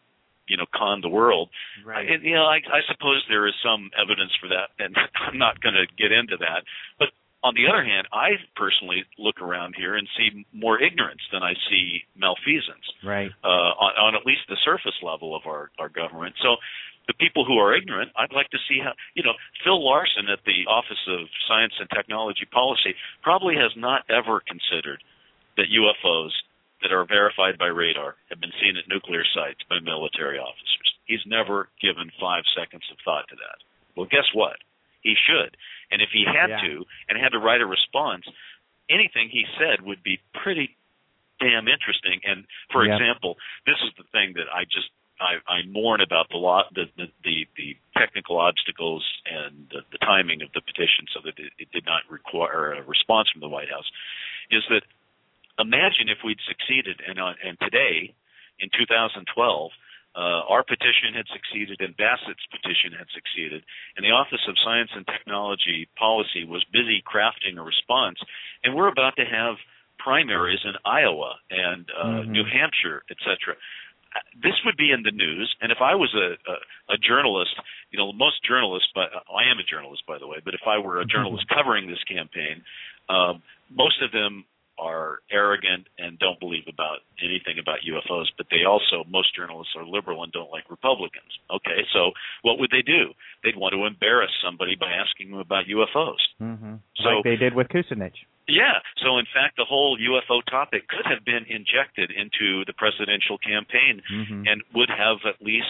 con the world. Right. I suppose there is some evidence for that, and I'm not going to get into that. But on the other hand, I personally look around here and see more ignorance than I see malfeasance. Right. On at least the surface level of our government. So the people who are ignorant, I'd like to see how, Phil Larson at the Office of Science and Technology Policy probably has not ever considered that UFOs that are verified by radar have been seen at nuclear sites by military officers. He's never given 5 seconds of thought to that. Well, guess what? He should. And if he had to and had to write a response, anything he said would be pretty damn interesting. And, for example, this is the thing that I mourn about the technical obstacles and the timing of the petition, so that it did not require a response from the White House, is that imagine if we'd succeeded, and today, in 2012, our petition had succeeded and Bassett's petition had succeeded, and the Office of Science and Technology Policy was busy crafting a response, and we're about to have primaries in Iowa and New Hampshire, etc. This would be in the news, and if I was a journalist, most journalists, but I am a journalist, by the way, but if I were a journalist covering this campaign, most of them are arrogant and don't believe about anything about UFOs, but most journalists are liberal and don't like Republicans. Okay, so what would they do? They'd want to embarrass somebody by asking them about UFOs. So, like they did with Kucinich. Yeah, so in fact, the whole UFO topic could have been injected into the presidential campaign and would have at least,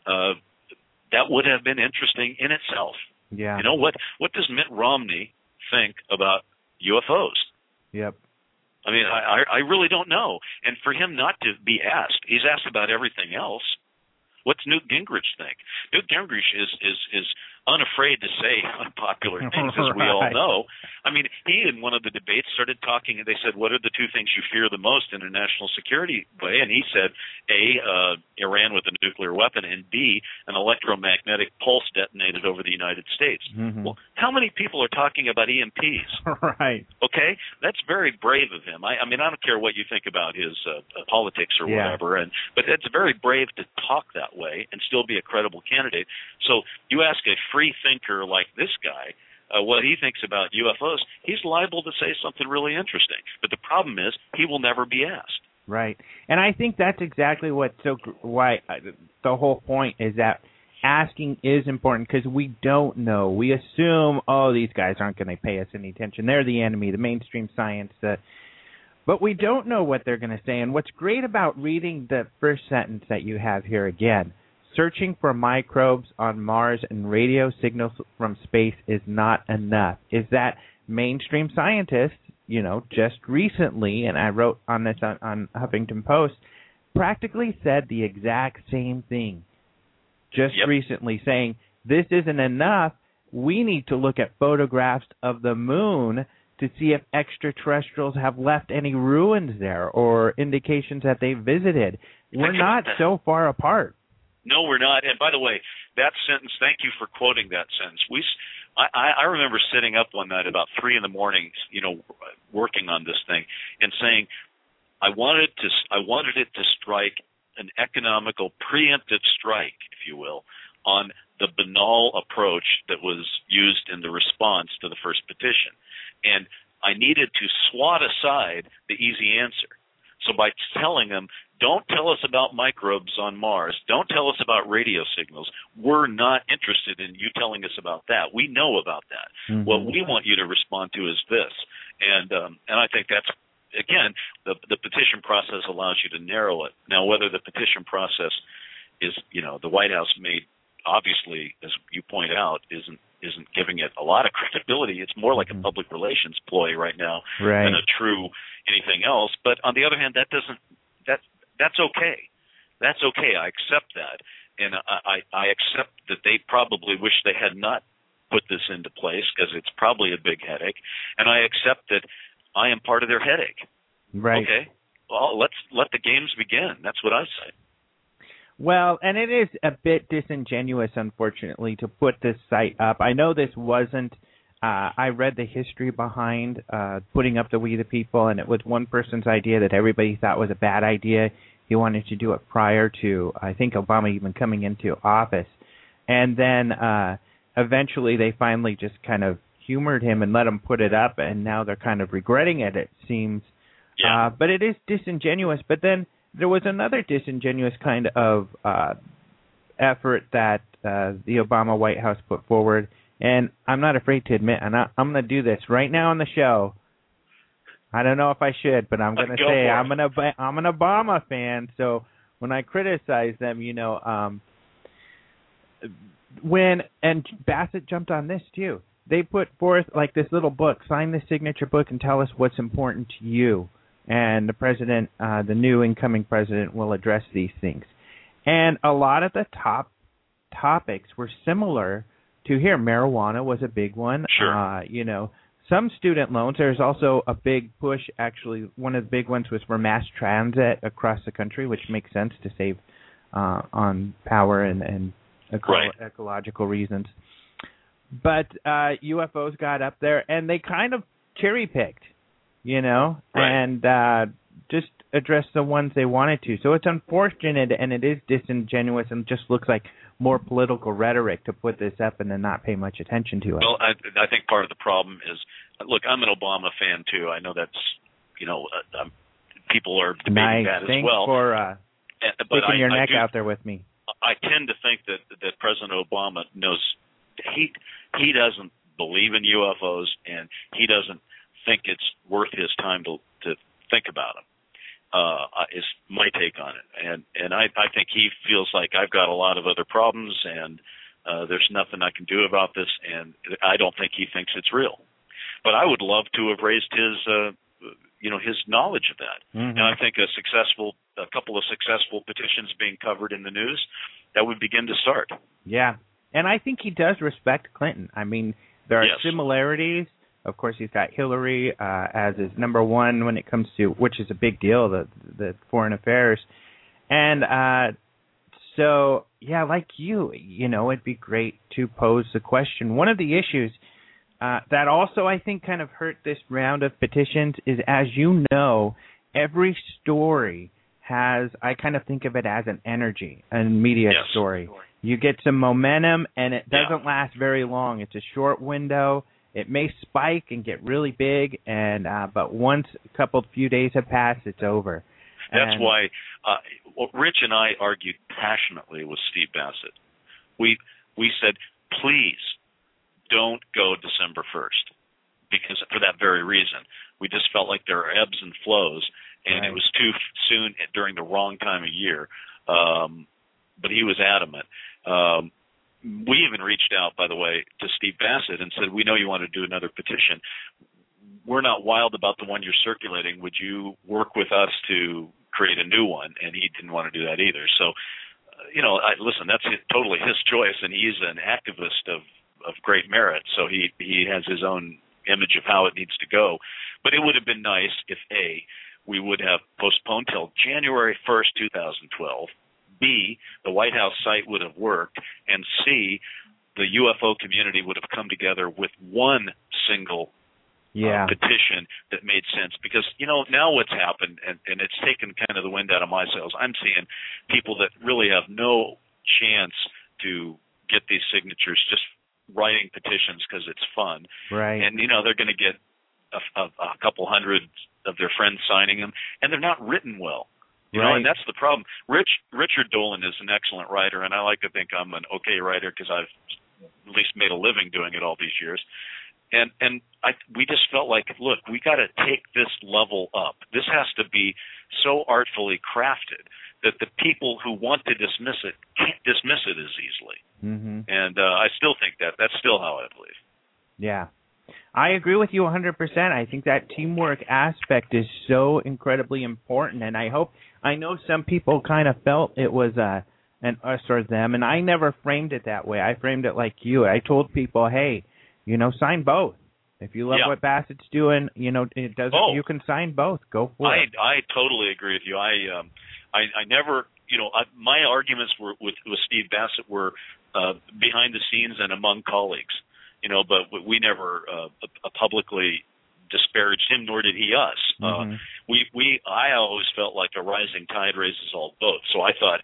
that would have been interesting in itself. Yeah. What does Mitt Romney think about UFOs? Yep. I mean, I really don't know. And for him not to be asked, he's asked about everything else. What's Newt Gingrich think? Newt Gingrich is unafraid to say unpopular things, as we all know. I mean, he in one of the debates started talking, and they said, what are the two things you fear the most in a national security way? And he said, A, Iran with a nuclear weapon, and B, an electromagnetic pulse detonated over the United States. Well, how many people are talking about EMPs? Right. Okay? That's very brave of him. I mean, I don't care what you think about his politics or whatever, but it's very brave to talk that way and still be a credible candidate. So you ask a free thinker like this guy what he thinks about UFOs, he's liable to say something really interesting. But the problem is he will never be asked. Right. And I think that's exactly why the whole point is that asking is important, because we don't know. We assume, these guys aren't going to pay us any attention. They're the enemy, the mainstream science. But we don't know what they're going to say. And what's great about reading the first sentence that you have here again, searching for microbes on Mars and radio signals from space is not enough, is that mainstream scientists, just recently, and I wrote on this on Huffington Post, practically said the exact same thing just recently, saying this isn't enough. We need to look at photographs of the moon to see if extraterrestrials have left any ruins there or indications that they visited. We're not so far apart. No, we're not. And by the way, that sentence, thank you for quoting that sentence. I remember sitting up one night about 3 a.m, working on this thing and saying, I wanted it to strike an economical preemptive strike, if you will, on the banal approach that was used in the response to the first petition. And I needed to swat aside the easy answer. So by telling them, don't tell us about microbes on Mars, don't tell us about radio signals, we're not interested in you telling us about that. We know about that. What we want you to respond to is this. And I think that's, again, the petition process allows you to narrow it. Now, whether the petition process is, the White House made, obviously, as you point out, isn't giving it a lot of credibility. It's more like a public relations ploy right now than a true anything else. But on the other hand, that's okay. That's okay. I accept that. And I accept that they probably wish they had not put this into place, because it's probably a big headache. And I accept that I am part of their headache. Right. Okay. Well, let's let the games begin. That's what I say. Well, and it is a bit disingenuous, unfortunately, to put this site up. I know this wasn't, I read the history behind putting up the We the People, and it was one person's idea that everybody thought was a bad idea. He wanted to do it prior to, I think, Obama even coming into office. And then eventually they finally just kind of humored him and let him put it up, and now they're kind of regretting it, it seems. Yeah. But it is disingenuous. But then there was another disingenuous kind of effort that the Obama White House put forward, and I'm not afraid to admit, and I'm going to do this right now on the show. I don't know if I should, but I'm going to say I'm an Obama fan, so when I criticize them, and Bassett jumped on this too. They put forth like this little book, sign this signature book and tell us what's important to you. And the president, the new incoming president, will address these things. And a lot of the top topics were similar to here. Marijuana was a big one. Sure. Some student loans. There's also a big push. Actually, one of the big ones was for mass transit across the country, which makes sense to save on power and ecological reasons. But UFOs got up there, and they kind of cherry-picked, and just addressed the ones they wanted to. So it's unfortunate, and it is disingenuous, and just looks like more political rhetoric to put this up and then not pay much attention to it. Well, I think part of the problem is, look, I'm an Obama fan, too. I know that's, people are debating that as well. Thanks for sticking your neck out there with me. I tend to think that President Obama knows he doesn't believe in UFOs, and he doesn't think it's worth his time to think about them. Is my take on it, and I think he feels like I've got a lot of other problems, and there's nothing I can do about this, and I don't think he thinks it's real. But I would love to have raised his knowledge of that. Mm-hmm. And I think a couple of successful petitions being covered in the news, that would begin to start. Yeah. And I think he does respect Clinton. I mean, there are similarities. Of course, he's got Hillary as his number one when it comes to, which is a big deal, the foreign affairs. And so, yeah, like it'd be great to pose the question. One of the issues that also I think kind of hurt this round of petitions is, as you know, every story has, I kind of think of it as an energy, a media story. You get some momentum, and it doesn't last very long. It's a short window. It may spike and get really big, and but once a few days have passed, it's over. That's why Rich and I argued passionately with Steve Bassett. We said, please don't go December 1st, because for that very reason. We just felt like there are ebbs and flows, and it was too soon during the wrong time of year. But he was adamant. We even reached out, by the way, to Steve Bassett and said, we know you want to do another petition. We're not wild about the one you're circulating. Would you work with us to create a new one? And he didn't want to do that either. So, listen, that's totally his choice, and he's an activist of great merit. So he has his own image of how it needs to go. But it would have been nice if, A, we would have postponed till January 1st, 2012, B, the White House site would have worked, and C, the UFO community would have come together with one single petition that made sense. Because, now what's happened, and it's taken kind of the wind out of my sails, I'm seeing people that really have no chance to get these signatures just writing petitions because it's fun. Right. And, they're going to get a couple hundred of their friends signing them, and they're not written well. And that's the problem. Richard Dolan is an excellent writer, and I like to think I'm an okay writer because I've at least made a living doing it all these years. And we just felt like, look, we got to take this level up. This has to be so artfully crafted that the people who want to dismiss it can't dismiss it as easily. Mm-hmm. And I still think that's still how I believe. Yeah. I agree with you 100%. I think that teamwork aspect is so incredibly important, and I know some people kind of felt it was an us or them, and I never framed it that way. I framed it like you. I told people, hey, sign both. If you love what Bassett's doing, it doesn't. You can sign both. Go for it. I totally agree with you. I never, my arguments with Steve Bassett were behind the scenes and among colleagues. But we never publicly disparaged him, nor did he us. I always felt like a rising tide raises all boats. So I thought,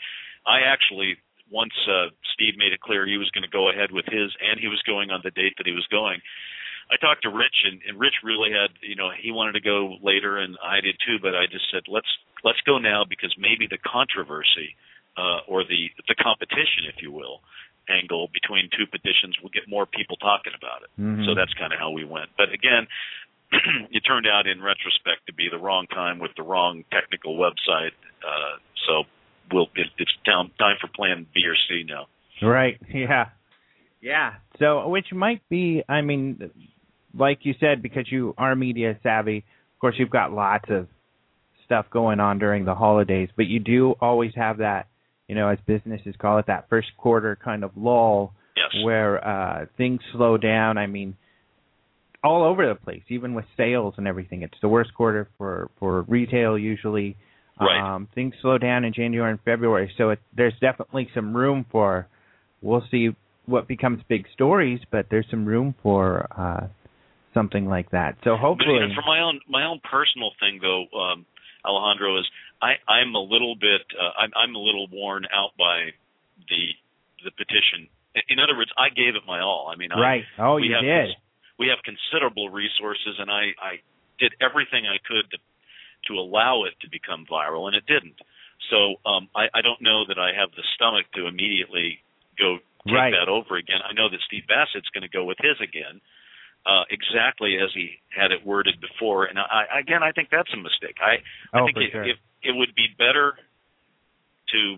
once Steve made it clear he was going to go ahead with his, and he was going on the date that he was going, I talked to Rich, and Rich really had, he wanted to go later, and I did too. But I just said, let's go now, because maybe the controversy or the competition, if you will, angle between two petitions will get more people talking about it. So that's kind of how we went. But again, it turned out in retrospect to be the wrong time with the wrong technical website. So it's time for Plan B or C now. Right. Yeah. Yeah. So, which might be, I mean, like you said, because you are media savvy, of course, you've got lots of stuff going on during the holidays, but you do always have that, as businesses call it, that first quarter kind of lull. Yes. Where things slow down. I mean, all over the place, even with sales and everything. It's the worst quarter for retail usually. Right. Things slow down in January and February, so there's definitely some room for, we'll see what becomes big stories, but there's some room for something like that. So hopefully. But, for my own personal thing, though, Alejandro, is I'm a little bit I'm a little worn out by the petition. In other words, I gave it my all. I mean, right. You did. We have considerable resources, and I did everything I could to allow it to become viral, and it didn't. So I don't know that I have the stomach to immediately go take that over again. I know that Steve Bassett's going to go with his again, exactly as he had it worded before. And I think that's a mistake. I think it would be better to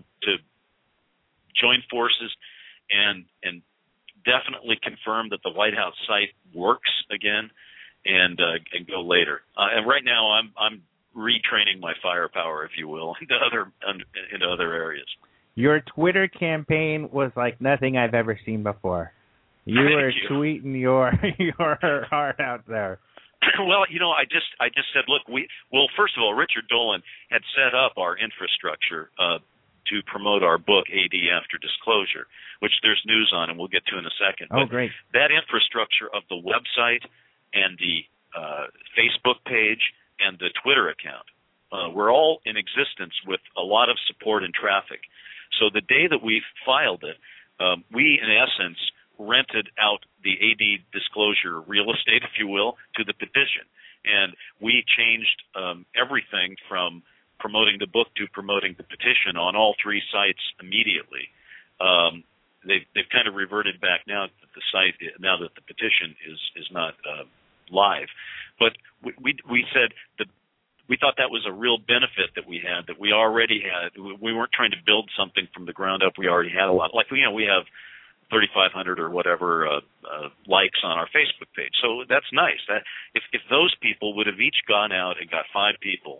join forces and definitely confirm that the White House site works again, and go later. And right now, I'm retraining my firepower, if you will, into other areas. Your Twitter campaign was like nothing I've ever seen before. You were tweeting your heart out there. Well, I just said, look, first of all, Richard Dolan had set up our infrastructure to promote our book, AD After Disclosure, which there's news on, and we'll get to in a second. Oh, great. That infrastructure of the website and the Facebook page and the Twitter account were all in existence with a lot of support and traffic. So the day that we filed it, we, in essence, rented out the AD Disclosure real estate, if you will, to the petition. And we changed everything from promoting the book to promoting the petition on all three sites immediately. They've kind of reverted back now that the site, now that the petition is not live. But we said that we thought that was a real benefit that we had, that we already had. We weren't trying to build something from the ground up. We already had a lot. Like, we have 3,500 or whatever likes on our Facebook page. So that's nice. That if those people would have each gone out and got 5 people,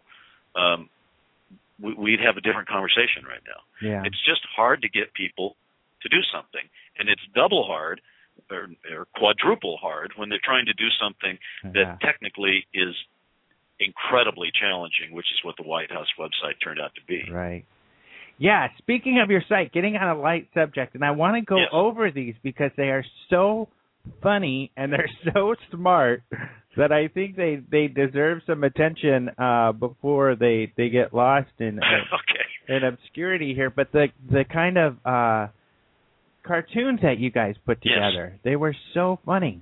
we'd have a different conversation right now. Yeah. It's just hard to get people to do something, and it's double hard or quadruple hard when they're trying to do something that technically is incredibly challenging, which is what the White House website turned out to be. Right. Yeah, speaking of your site, getting on a light subject, and I want to go over these because they are so funny and they're so smart that I think they deserve some attention before they get lost in in obscurity here. But the kind of cartoons that you guys put together, they were so funny.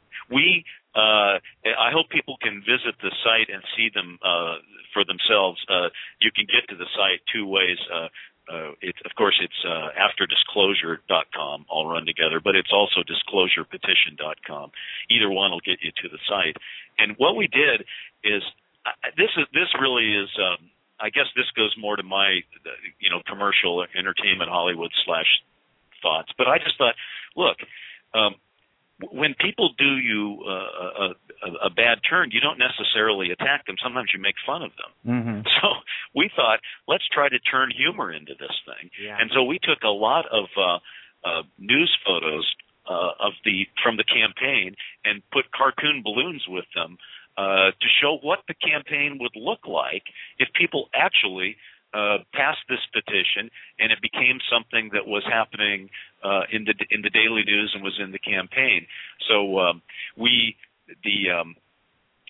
I hope people can visit the site and see them for themselves. You can get to the site 2 ways. It's afterdisclosure.com, all run together, but it's also disclosurepetition.com. Either one will get you to the site. And what we did is, this really is, I guess this goes more to my, commercial entertainment Hollywood / thoughts. But I just thought, look, when people do you a bad turn, you don't necessarily attack them. Sometimes you make fun of them. Mm-hmm. So we thought, let's try to turn humor into this thing. Yeah. And so we took a lot of news photos from the campaign and put cartoon balloons with them to show what the campaign would look like if people actually passed this petition and it became something that was happening in the daily news and was in the campaign. So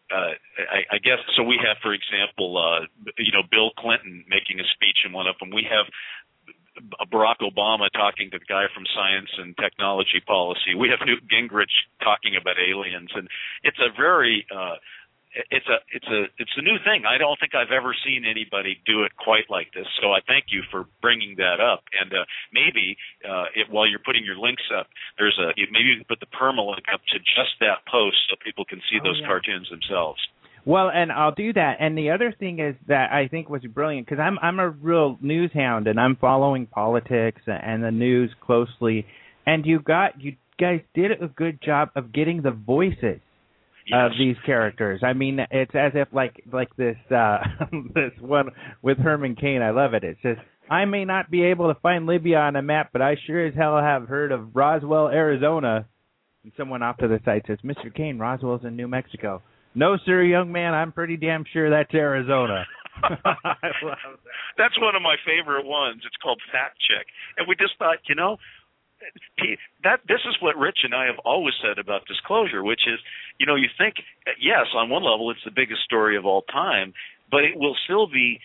I guess so. We have, for example, Bill Clinton making a speech in one of them. We have Barack Obama talking to the guy from Science and Technology Policy. We have Newt Gingrich talking about aliens, and it's a very it's a new thing. I don't think I've ever seen anybody do it quite like this. So I thank you for bringing that up. And maybe while you're putting your links up, maybe you can put the permalink up to just that post so people can see those cartoons themselves. Well, and I'll do that. And the other thing is that I think was brilliant, because I'm a real news hound, and I'm following politics and the news closely. And you guys did a good job of getting the voices of these characters. I mean, it's as if like this this one with Herman Cain. I love it. It says, "I may not be able to find Libya on a map, but I sure as hell have heard of Roswell, Arizona." And someone off to the side says, "Mr. Cain, Roswell's in New Mexico." "No, sir, young man, I'm pretty damn sure that's Arizona." I love that. That's one of my favorite ones. It's called Fact Check. And we just thought, this is what Rich and I have always said about disclosure, which is, you think, yes, on one level it's the biggest story of all time, but it will still be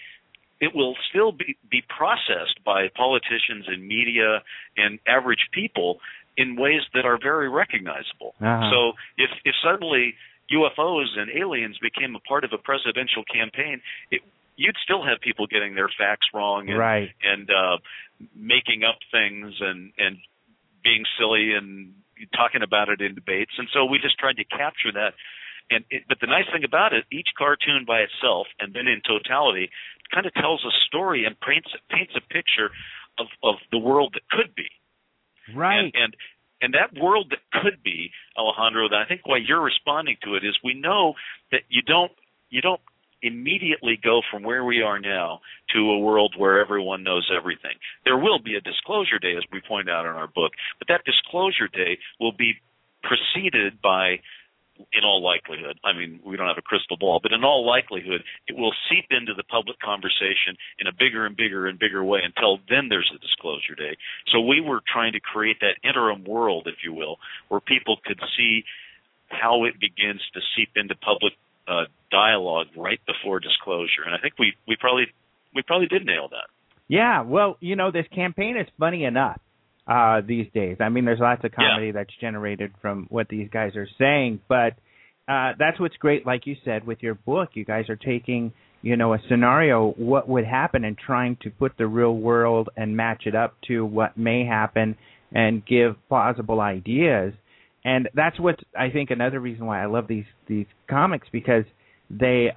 processed by politicians and media and average people in ways that are very recognizable. Uh-huh. So if suddenly UFOs and aliens became a part of a presidential campaign, you'd still have people getting their facts wrong and making up things and being silly and talking about it in debates. And so we just tried to capture that. But the nice thing about it, each cartoon by itself and then in totality kind of tells a story and paints a picture of the world that could be. Right. And that world that could be, Alejandro, that I think why you're responding to it is we know that you don't immediately go from where we are now to a world where everyone knows everything. There will be a disclosure day, as we point out in our book, but that disclosure day will be preceded by, in all likelihood, I mean, we don't have a crystal ball, but in all likelihood, it will seep into the public conversation in a bigger and bigger and bigger way until then there's a disclosure day. So we were trying to create that interim world, if you will, where people could see how it begins to seep into public dialogue right before disclosure. And I think we probably did nail that. Yeah, well, this campaign is funny enough these days. I mean, there's lots of comedy that's generated from what these guys are saying, but that's what's great, like you said, with your book. You guys are taking, a scenario, what would happen, and trying to put the real world and match it up to what may happen and give plausible ideas. And that's what I think another reason why I love these comics, because they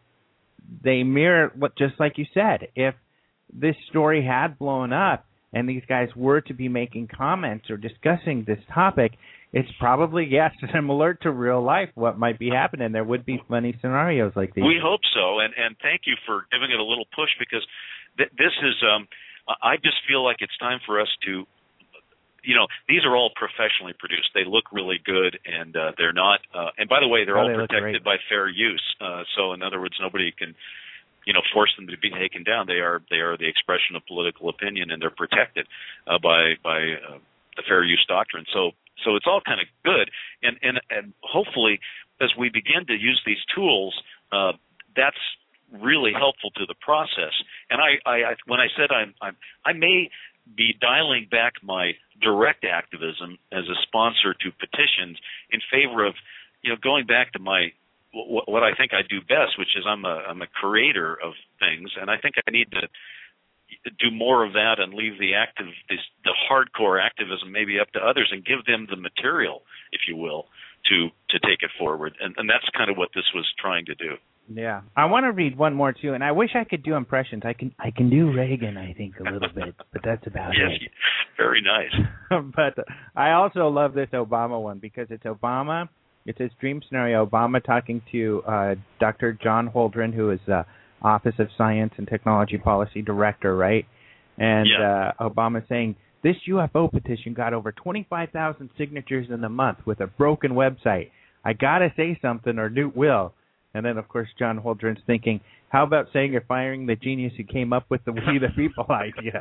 mirror what, just like you said, if this story had blown up and these guys were to be making comments or discussing this topic, it's probably, similar to real life, what might be happening. There would be funny scenarios like these. We hope so, and thank you for giving it a little push, because this is, I just feel like it's time for us to, these are all professionally produced. They look really good, and they're not, and by the way, they're all protected by fair use. So in other words, nobody can, force them to be taken down. They are the expression of political opinion, and they're protected by the fair use doctrine. So it's all kind of good, and hopefully, as we begin to use these tools, that's really helpful to the process. And I when I said I may be dialing back my direct activism as a sponsor to petitions in favor of, going back to my what I think I do best, which is I'm a creator of things, and I think I need to do more of that and leave the hardcore activism maybe up to others and give them the material, if you will, to take it forward. And that's kind of what this was trying to do. Yeah. I want to read one more, too, and I wish I could do impressions. I can do Reagan, I think, a little bit, but that's about it. Yes, very nice. But I also love this Obama one, because it's Obama. It's his dream scenario, Obama talking to Dr. John Holdren, who is Office of Science and Technology Policy Director, right? And Obama saying, this UFO petition got over 25,000 signatures in a month with a broken website. I got to say something or Newt will. And then, of course, John Holdren's thinking, how about saying you're firing the genius who came up with the We the People idea?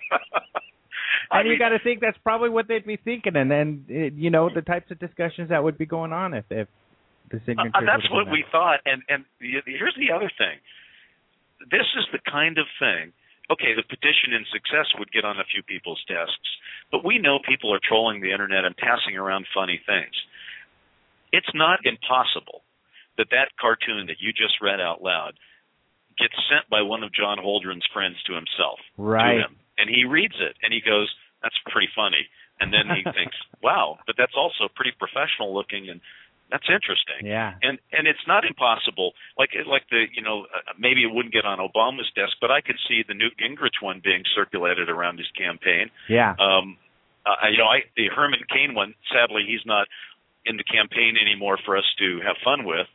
And you got to think that's probably what they'd be thinking, and then the types of discussions that would be going on if the signatures. That's what we thought. And here's the other thing. This is the kind of thing. Okay, the petition in success would get on a few people's desks, but we know people are trolling the internet and passing around funny things. It's not impossible that cartoon that you just read out loud gets sent by one of John Holdren's friends to himself, right? To him, and he reads it and he goes, "That's pretty funny," and then he thinks, "Wow, but that's also pretty professional looking and." That's interesting. Yeah. And it's not impossible. Like maybe it wouldn't get on Obama's desk, but I could see the Newt Gingrich one being circulated around his campaign. Yeah. The Herman Cain one, sadly, he's not in the campaign anymore for us to have fun with.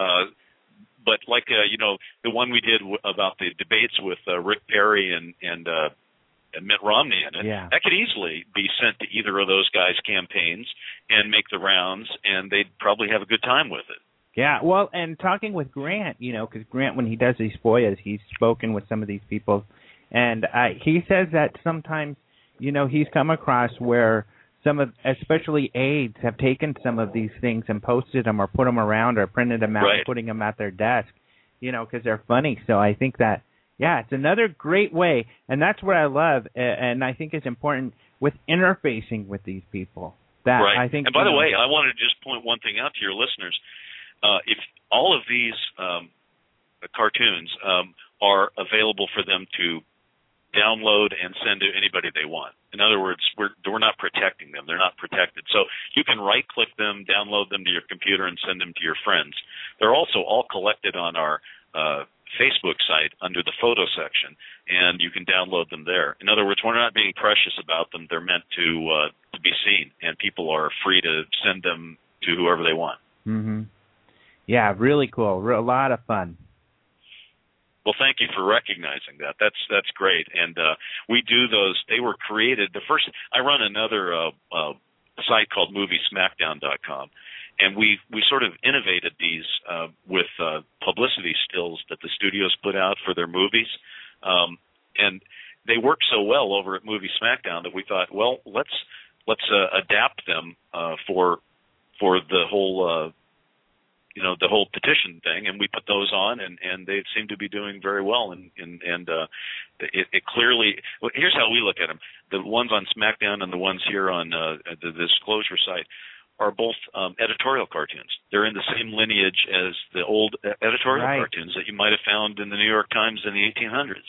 But the one we did about the debates with Rick Perry and Mitt Romney in it, that could easily be sent to either of those guys' campaigns and make the rounds, and they'd probably have a good time with it. Yeah, well, and talking with Grant, because Grant, when he does these FOIAs, he's spoken with some of these people, and he says that sometimes, he's come across where especially aides, have taken some of these things and posted them or put them around or printed them out and putting them at their desk, because they're funny. So I think that, it's another great way, and that's what I love, and I think it's important with interfacing with these people. I think. And by the way, I wanted to just point one thing out to your listeners: if all of these cartoons are available for them to download and send to anybody they want. In other words, we're not protecting them; they're not protected. So you can right-click them, download them to your computer, and send them to your friends. They're also all collected on our Facebook site under the photo section, and you can download them there. In other words, we're not being precious about them. They're meant to be seen, and people are free to send them to whoever they want. Mm-hmm. Yeah, really cool. A lot of fun. Well, thank you for recognizing that. That's great. And we do those. They were created. I run another site called MovieSmackdown.com. And we sort of innovated these with publicity stills that the studios put out for their movies, and they work so well over at Movie Smackdown that we thought, well, let's adapt them for the whole the whole petition thing, and we put those on, and they seem to be doing very well. And it clearly, here's how we look at them: the ones on Smackdown and the ones here on the Disclosure site are both editorial cartoons. They're in the same lineage as the old editorial cartoons that you might have found in the New York Times in the 1800s.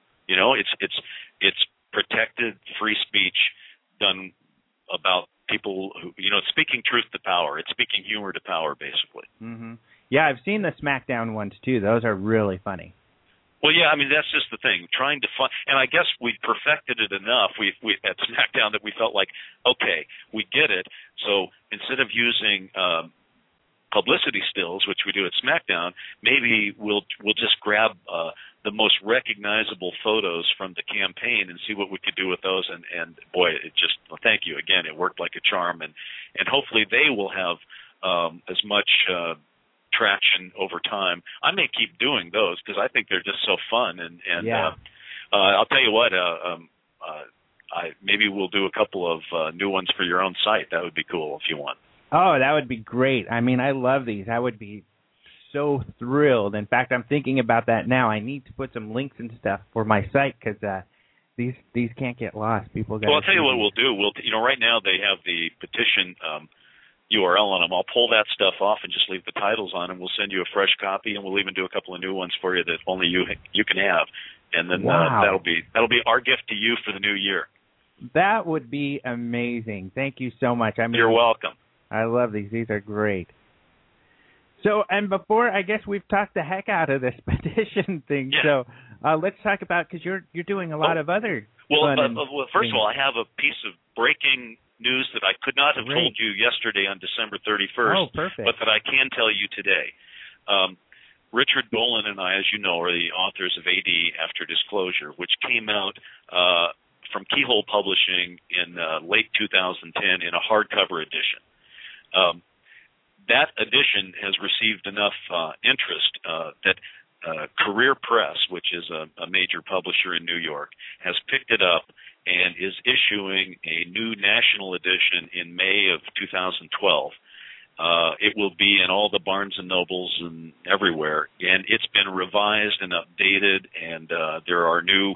It's protected free speech done about people who, speaking truth to power. It's speaking humor to power, basically. Mm-hmm. Yeah, I've seen the Smackdown ones too. Those are really funny. Well, yeah, I mean, that's just the thing, trying to find, and I guess we perfected it enough we at SmackDown that we felt like, okay, we get it. So instead of using publicity stills, which we do at SmackDown, maybe we'll just grab the most recognizable photos from the campaign and see what we could do with those. And boy, thank you again. It worked like a charm, and hopefully they will have as much traction over time. I may keep doing those because I think they're just so fun. And I'll tell you what, maybe we'll do a couple of new ones for your own site. That would be cool if you want. Oh, that would be great. I mean, I love these. I would be so thrilled. In fact, I'm thinking about that now. I need to put some links and stuff for my site because these can't get lost. People got. Well, I'll tell you what we'll do. Right now they have the petition URL on them. I'll pull that stuff off and just leave the titles on, and we'll send you a fresh copy, and we'll even do a couple of new ones for you that only you can have. And then that'll be our gift to you for the new year. That would be amazing. Thank you so much. You're welcome. I love these. These are great. So, and before, I guess we've talked the heck out of this petition thing. Yeah. So let's talk about, because you're doing a lot of other fun first of all, I have a piece of breaking news that I could not have told you yesterday on December 31st. Oh, perfect. But that I can tell you today. Richard Dolan and I, as you know, are the authors of AD After Disclosure, which came out from Keyhole Publishing in late 2010 in a hardcover edition. That edition has received enough interest that Career Press, which is a major publisher in New York, has picked it up and is issuing a new national edition in May of 2012. It will be in all the Barnes and Nobles and everywhere, and it's been revised and updated, and there are new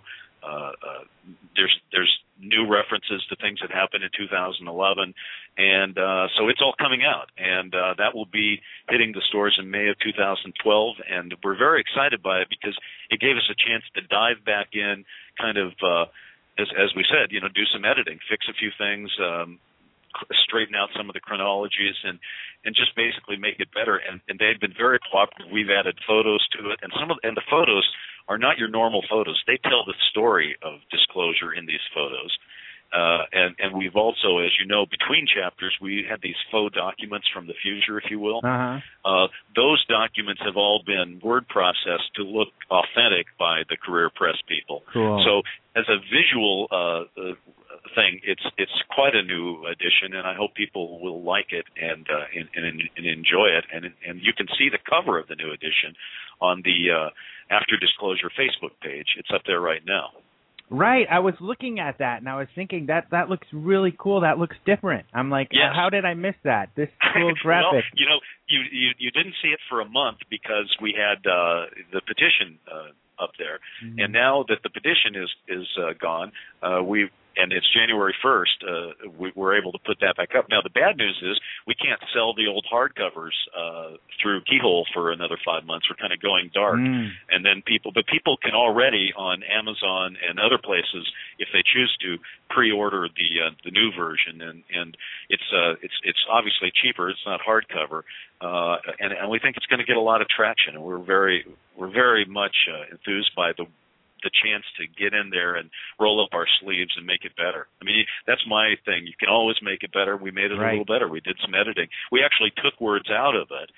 there's new references to things that happened in 2011, and so it's all coming out, and that will be hitting the stores in May of 2012, and we're very excited by it because it gave us a chance to dive back in, kind of as we said, do some editing, fix a few things, straighten out some of the chronologies, and just basically make it better. And they've been very cooperative. We've added photos to it, and the photos are not your normal photos. They tell the story of Disclosure in these photos. And we've also, as you know, between chapters, we had these faux documents from the future, if you will. Those documents have all been word processed to look authentic by the Career Press people. Cool. So as a visual thing, it's quite a new edition, and I hope people will like it and enjoy it. And you can see the cover of the new edition on the After Disclosure Facebook page. It's up there right now. Right. I was looking at that, and I was thinking that looks really cool. That looks different. I'm like, yes. How did I miss that? This cool graphic. Well, you didn't see it for a month because we had the petition up there, and now that the petition is gone, and it's January 1st, we're able to put that back up. Now, the bad news is we can't sell the old hardcovers through Keyhole for another 5 months. We're kind of going dark. And then people can already on Amazon and other places, if they choose to, pre-order the new version. And it's obviously cheaper. It's not hardcover. And we think it's going to get a lot of traction. And we're very much enthused by the chance to get in there and roll up our sleeves and make it better. I mean, that's my thing. You can always make it better. We made it a little better. We did some editing. We actually took words out of it,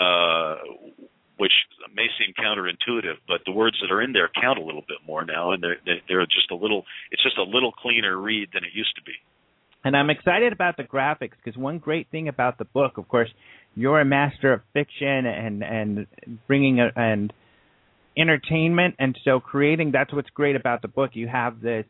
which may seem counterintuitive, but the words that are in there count a little bit more now, and they're just it's just a little cleaner read than it used to be. And I'm excited about the graphics because one great thing about the book, of course, you're a master of fiction and bringing and entertainment, and so that's what's great about the book. You have this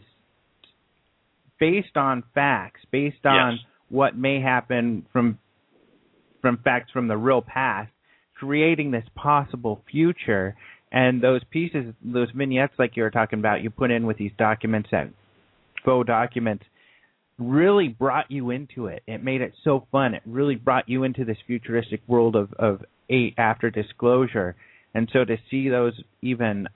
based on facts, based on what may happen from facts from the real past, creating this possible future. And those pieces, those vignettes like you were talking about, you put in with these documents, that faux documents, really brought you into it. It made it so fun. It really brought you into this futuristic world of After Disclosure. And so to see those even,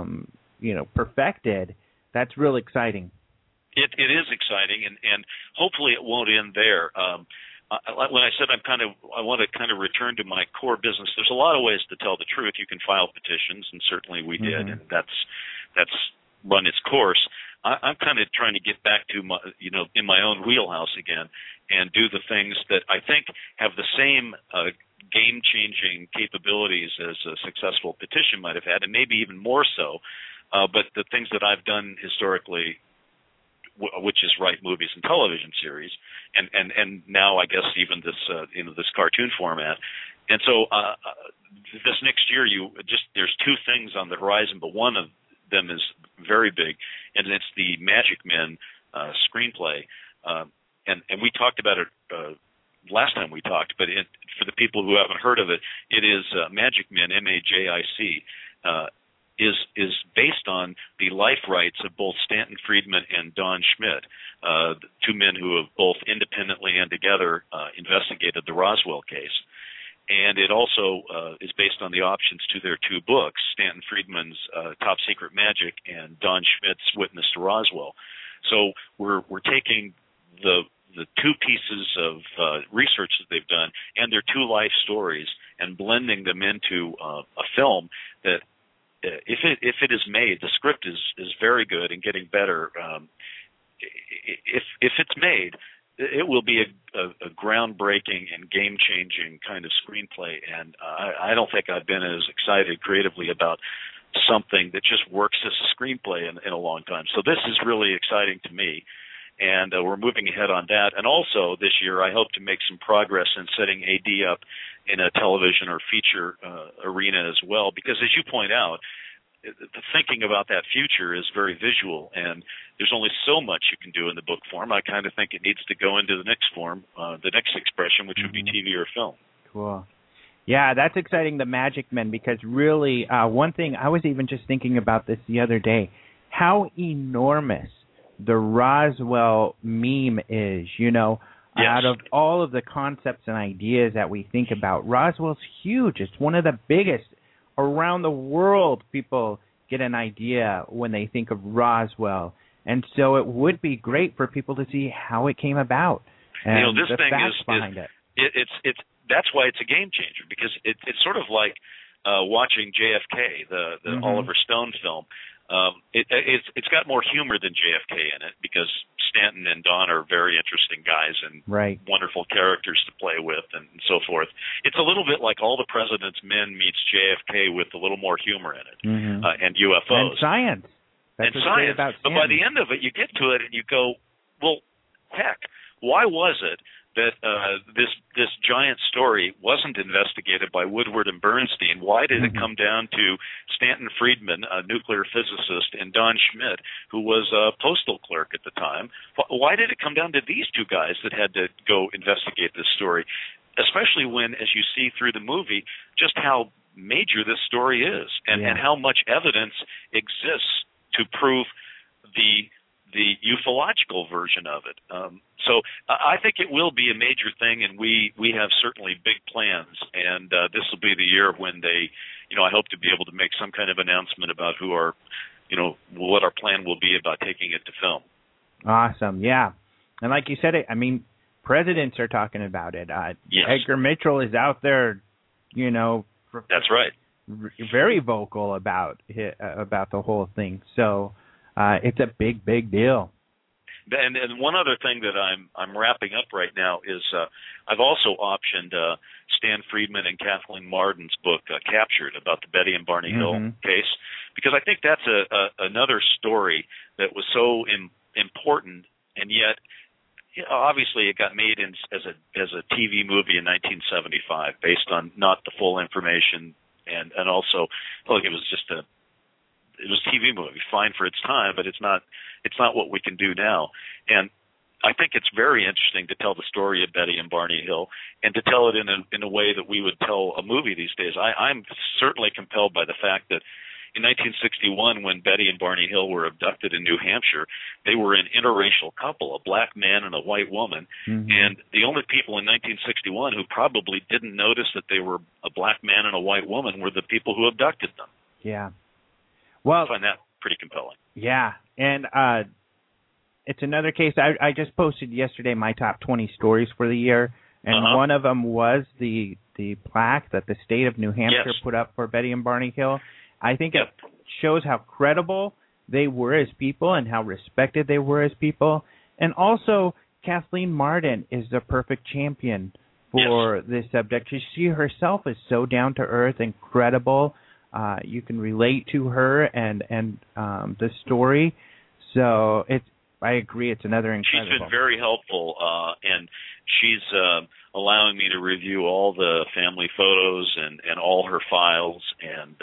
perfected, that's real exciting. It is exciting, and hopefully it won't end there. When I said I want to kind of return to my core business, there's a lot of ways to tell the truth. You can file petitions, and certainly we did, and that's run its course. I'm kind of trying to get back to my, in my own wheelhouse again, and do the things that I think have the same game-changing capabilities as a successful petition might have had, and maybe even more so. But the things that I've done historically, which is write movies and television series, and now I guess even this cartoon format. And so this next year, there's two things on the horizon, but one of them is very big, and it's the Magic Men screenplay. And we talked about it last time we talked, but for the people who haven't heard of it, it is Magic Men, MAJIC, is based on the life rights of both Stanton Friedman and Don Schmidt, two men who have both independently and together investigated the Roswell case. And it also is based on the options to their two books, Stanton Friedman's Top Secret Magic and Don Schmidt's Witness to Roswell. So we're taking the two pieces of research that they've done and their two life stories and blending them into a film that, if it is made, the script is very good and getting better. If it's made, it will be a groundbreaking and game-changing kind of screenplay, and I don't think I've been as excited creatively about something that just works as a screenplay in a long time. So this is really exciting to me, and we're moving ahead on that. And also this year, I hope to make some progress in setting AD up in a television or feature arena as well, because as you point out, the thinking about that future is very visual, and there's only so much you can do in the book form. I kind of think it needs to go into the next form, the next expression, which would be TV or film. Cool. Yeah, that's exciting, the Magic Men, because really, one thing, I was even just thinking about this the other day, how enormous the Roswell meme is, you know. Yes. Out of all of the concepts and ideas that we think about, Roswell's huge. It's one of the biggest. Around the world, people get an idea when they think of Roswell. And so it would be great for people to see how it came about and you know, this the thing facts is behind it. It's that's why it's a game changer, because it's sort of like watching JFK, the Oliver Stone film. It's got more humor than JFK in it, because Stanton and Don are very interesting guys and wonderful characters to play with and so forth. It's a little bit like All the President's Men meets JFK with a little more humor in it, and UFOs. And science. That's and science. About but by the end of it, you get to it and you go, well, heck, why was it that this giant story wasn't investigated by Woodward and Bernstein? Why did it come down to Stanton Friedman, a nuclear physicist, and Don Schmidt, who was a postal clerk at the time? Why did it come down to these two guys that had to go investigate this story? Especially when, as you see through the movie, just how major this story is, and how much evidence exists to prove the ufological version of it. So I think it will be a major thing, and we have certainly big plans, and this will be the year when they, I hope to be able to make some kind of announcement about what our plan will be about taking it to film. Awesome, yeah. And like you said, presidents are talking about it. Yes. Edgar Mitchell is out there, That's right. Very vocal about the whole thing. So it's a big, big deal. And one other thing that I'm wrapping up right now is I've also optioned Stan Friedman and Kathleen Marden's book Captured, about the Betty and Barney Hill case, because I think that's another story that was so important, and yet obviously it got made as a TV movie in 1975 based on not the full information, and also it was just it was a TV movie, fine for its time, but it's not what we can do now. And I think it's very interesting to tell the story of Betty and Barney Hill, and to tell it in a way that we would tell a movie these days. I'm certainly compelled by the fact that in 1961, when Betty and Barney Hill were abducted in New Hampshire, they were an interracial couple, a black man and a white woman. And the only people in 1961 who probably didn't notice that they were a black man and a white woman were the people who abducted them. Yeah. Well, I find that pretty compelling. Yeah, and it's another case. I just posted yesterday my top 20 stories for the year, and one of them was the plaque that the state of New Hampshire put up for Betty and Barney Hill. I think it shows how credible they were as people and how respected they were as people. And also, Kathleen Marden is the perfect champion for this subject. She herself is so down to earth and credible. You can relate to her and the story. So I agree, it's another incredible. She's been very helpful, and she's allowing me to review all the family photos and all her files, and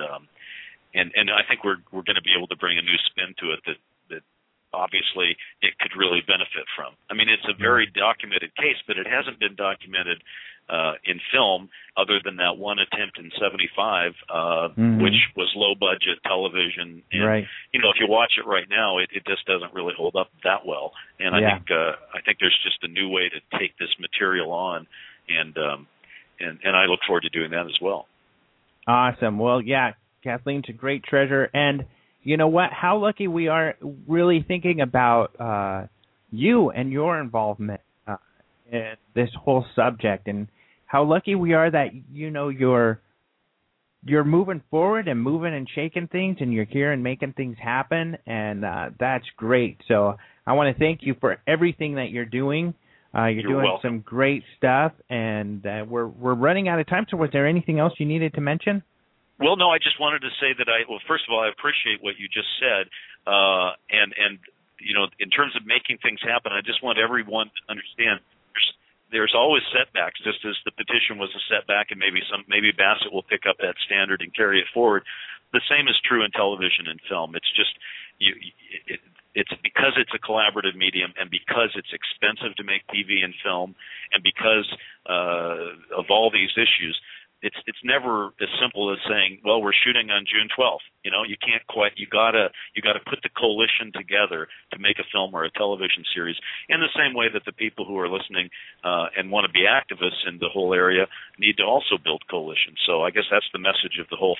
I think we're going to be able to bring a new spin to it that obviously it could really benefit from. I mean, it's a very documented case, but it hasn't been documented in film, other than that one attempt in '75, which was low budget television. And, if you watch it right now, it just doesn't really hold up that well. And I think there's just a new way to take this material on, and I look forward to doing that as well. Awesome. Well, yeah, Kathleen's a great treasure, and you know what? How lucky we are, really thinking about you and your involvement in this whole subject, and how lucky we are that you're moving forward and moving and shaking things, and you're here and making things happen, and that's great. So I want to thank you for everything that you're doing. You're doing welcome. some great stuff, and we're running out of time. So was there anything else you needed to mention? Well, no, I just wanted to say that first of all, I appreciate what you just said, and in terms of making things happen, I just want everyone to understand there's always setbacks, just as the petition was a setback, and maybe Bassett will pick up that standard and carry it forward. the same is true in television and film. It's just it's because it's a collaborative medium, and because it's expensive to make TV and film, and because of all these issues, it's never as simple as saying, well, we're shooting on June 12th. You can't quite. You gotta put the coalition together to make a film or a television series. In the same way that the people who are listening and want to be activists in the whole area need to also build coalitions. So I guess that's the message of the whole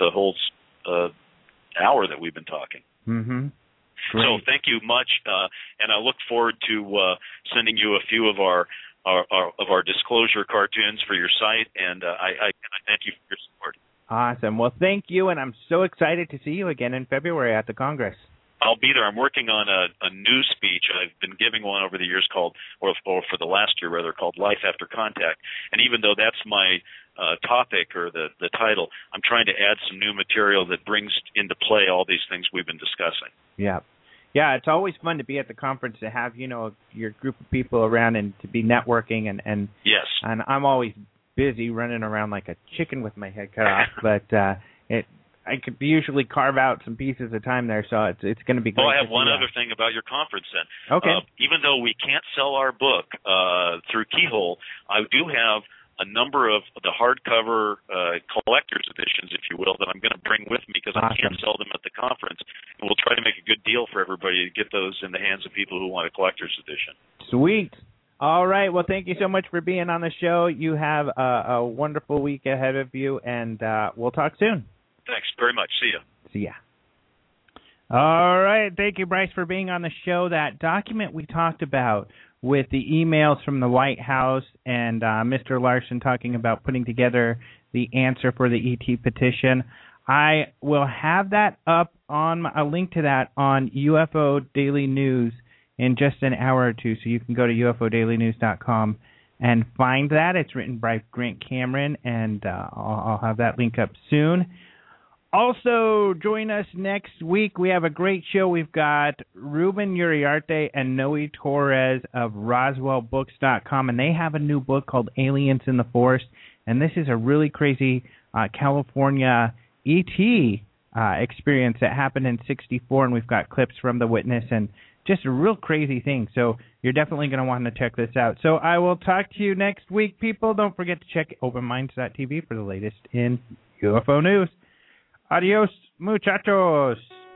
hour that we've been talking. Mm-hmm. Great. So thank you much, and I look forward to sending you a few of our disclosure cartoons for your site, and I thank you for your support. Awesome. Well, thank you, and I'm so excited to see you again in February at the Congress. I'll be there. I'm working on a new speech. I've been giving one over the years called, or for the last year rather, called Life After Contact. And even though that's my topic or the title, I'm trying to add some new material that brings into play all these things we've been discussing. Yeah. Yeah, it's always fun to be at the conference, to have, your group of people around and to be networking. And yes. And I'm always busy running around like a chicken with my head cut off, but I could usually carve out some pieces of time there, so it's going to be great. Well, I have one other thing about your conference then. Okay. Even though we can't sell our book through Keyhole, I do have a number of the hardcover collector's editions, if you will, that I'm going to bring with me because I can't sell them at the conference. And we'll try to make a good deal for everybody to get those in the hands of people who want a collector's edition. Sweet. All right. Well, thank you so much for being on the show. You have a wonderful week ahead of you, and we'll talk soon. Thanks very much. See ya. See ya. All right. Thank you, Bryce, for being on the show. That document we talked about with the emails from the White House and Mr. Larson talking about putting together the answer for the ET petition, I will have that up on a link to that on UFO Daily News in just an hour or two, so you can go to ufodailynews.com and find that. It's written by Grant Cameron, and I'll have that link up soon. Also, join us next week. We have a great show. We've got Ruben Uriarte and Noe Torres of RoswellBooks.com, and they have a new book called Aliens in the Forest. And this is a really crazy California ET experience that happened in '64, and we've got clips from The Witness and just a real crazy thing. So you're definitely going to want to check this out. So I will talk to you next week, people. Don't forget to check OpenMinds.tv for the latest in UFO news. Adios, muchachos.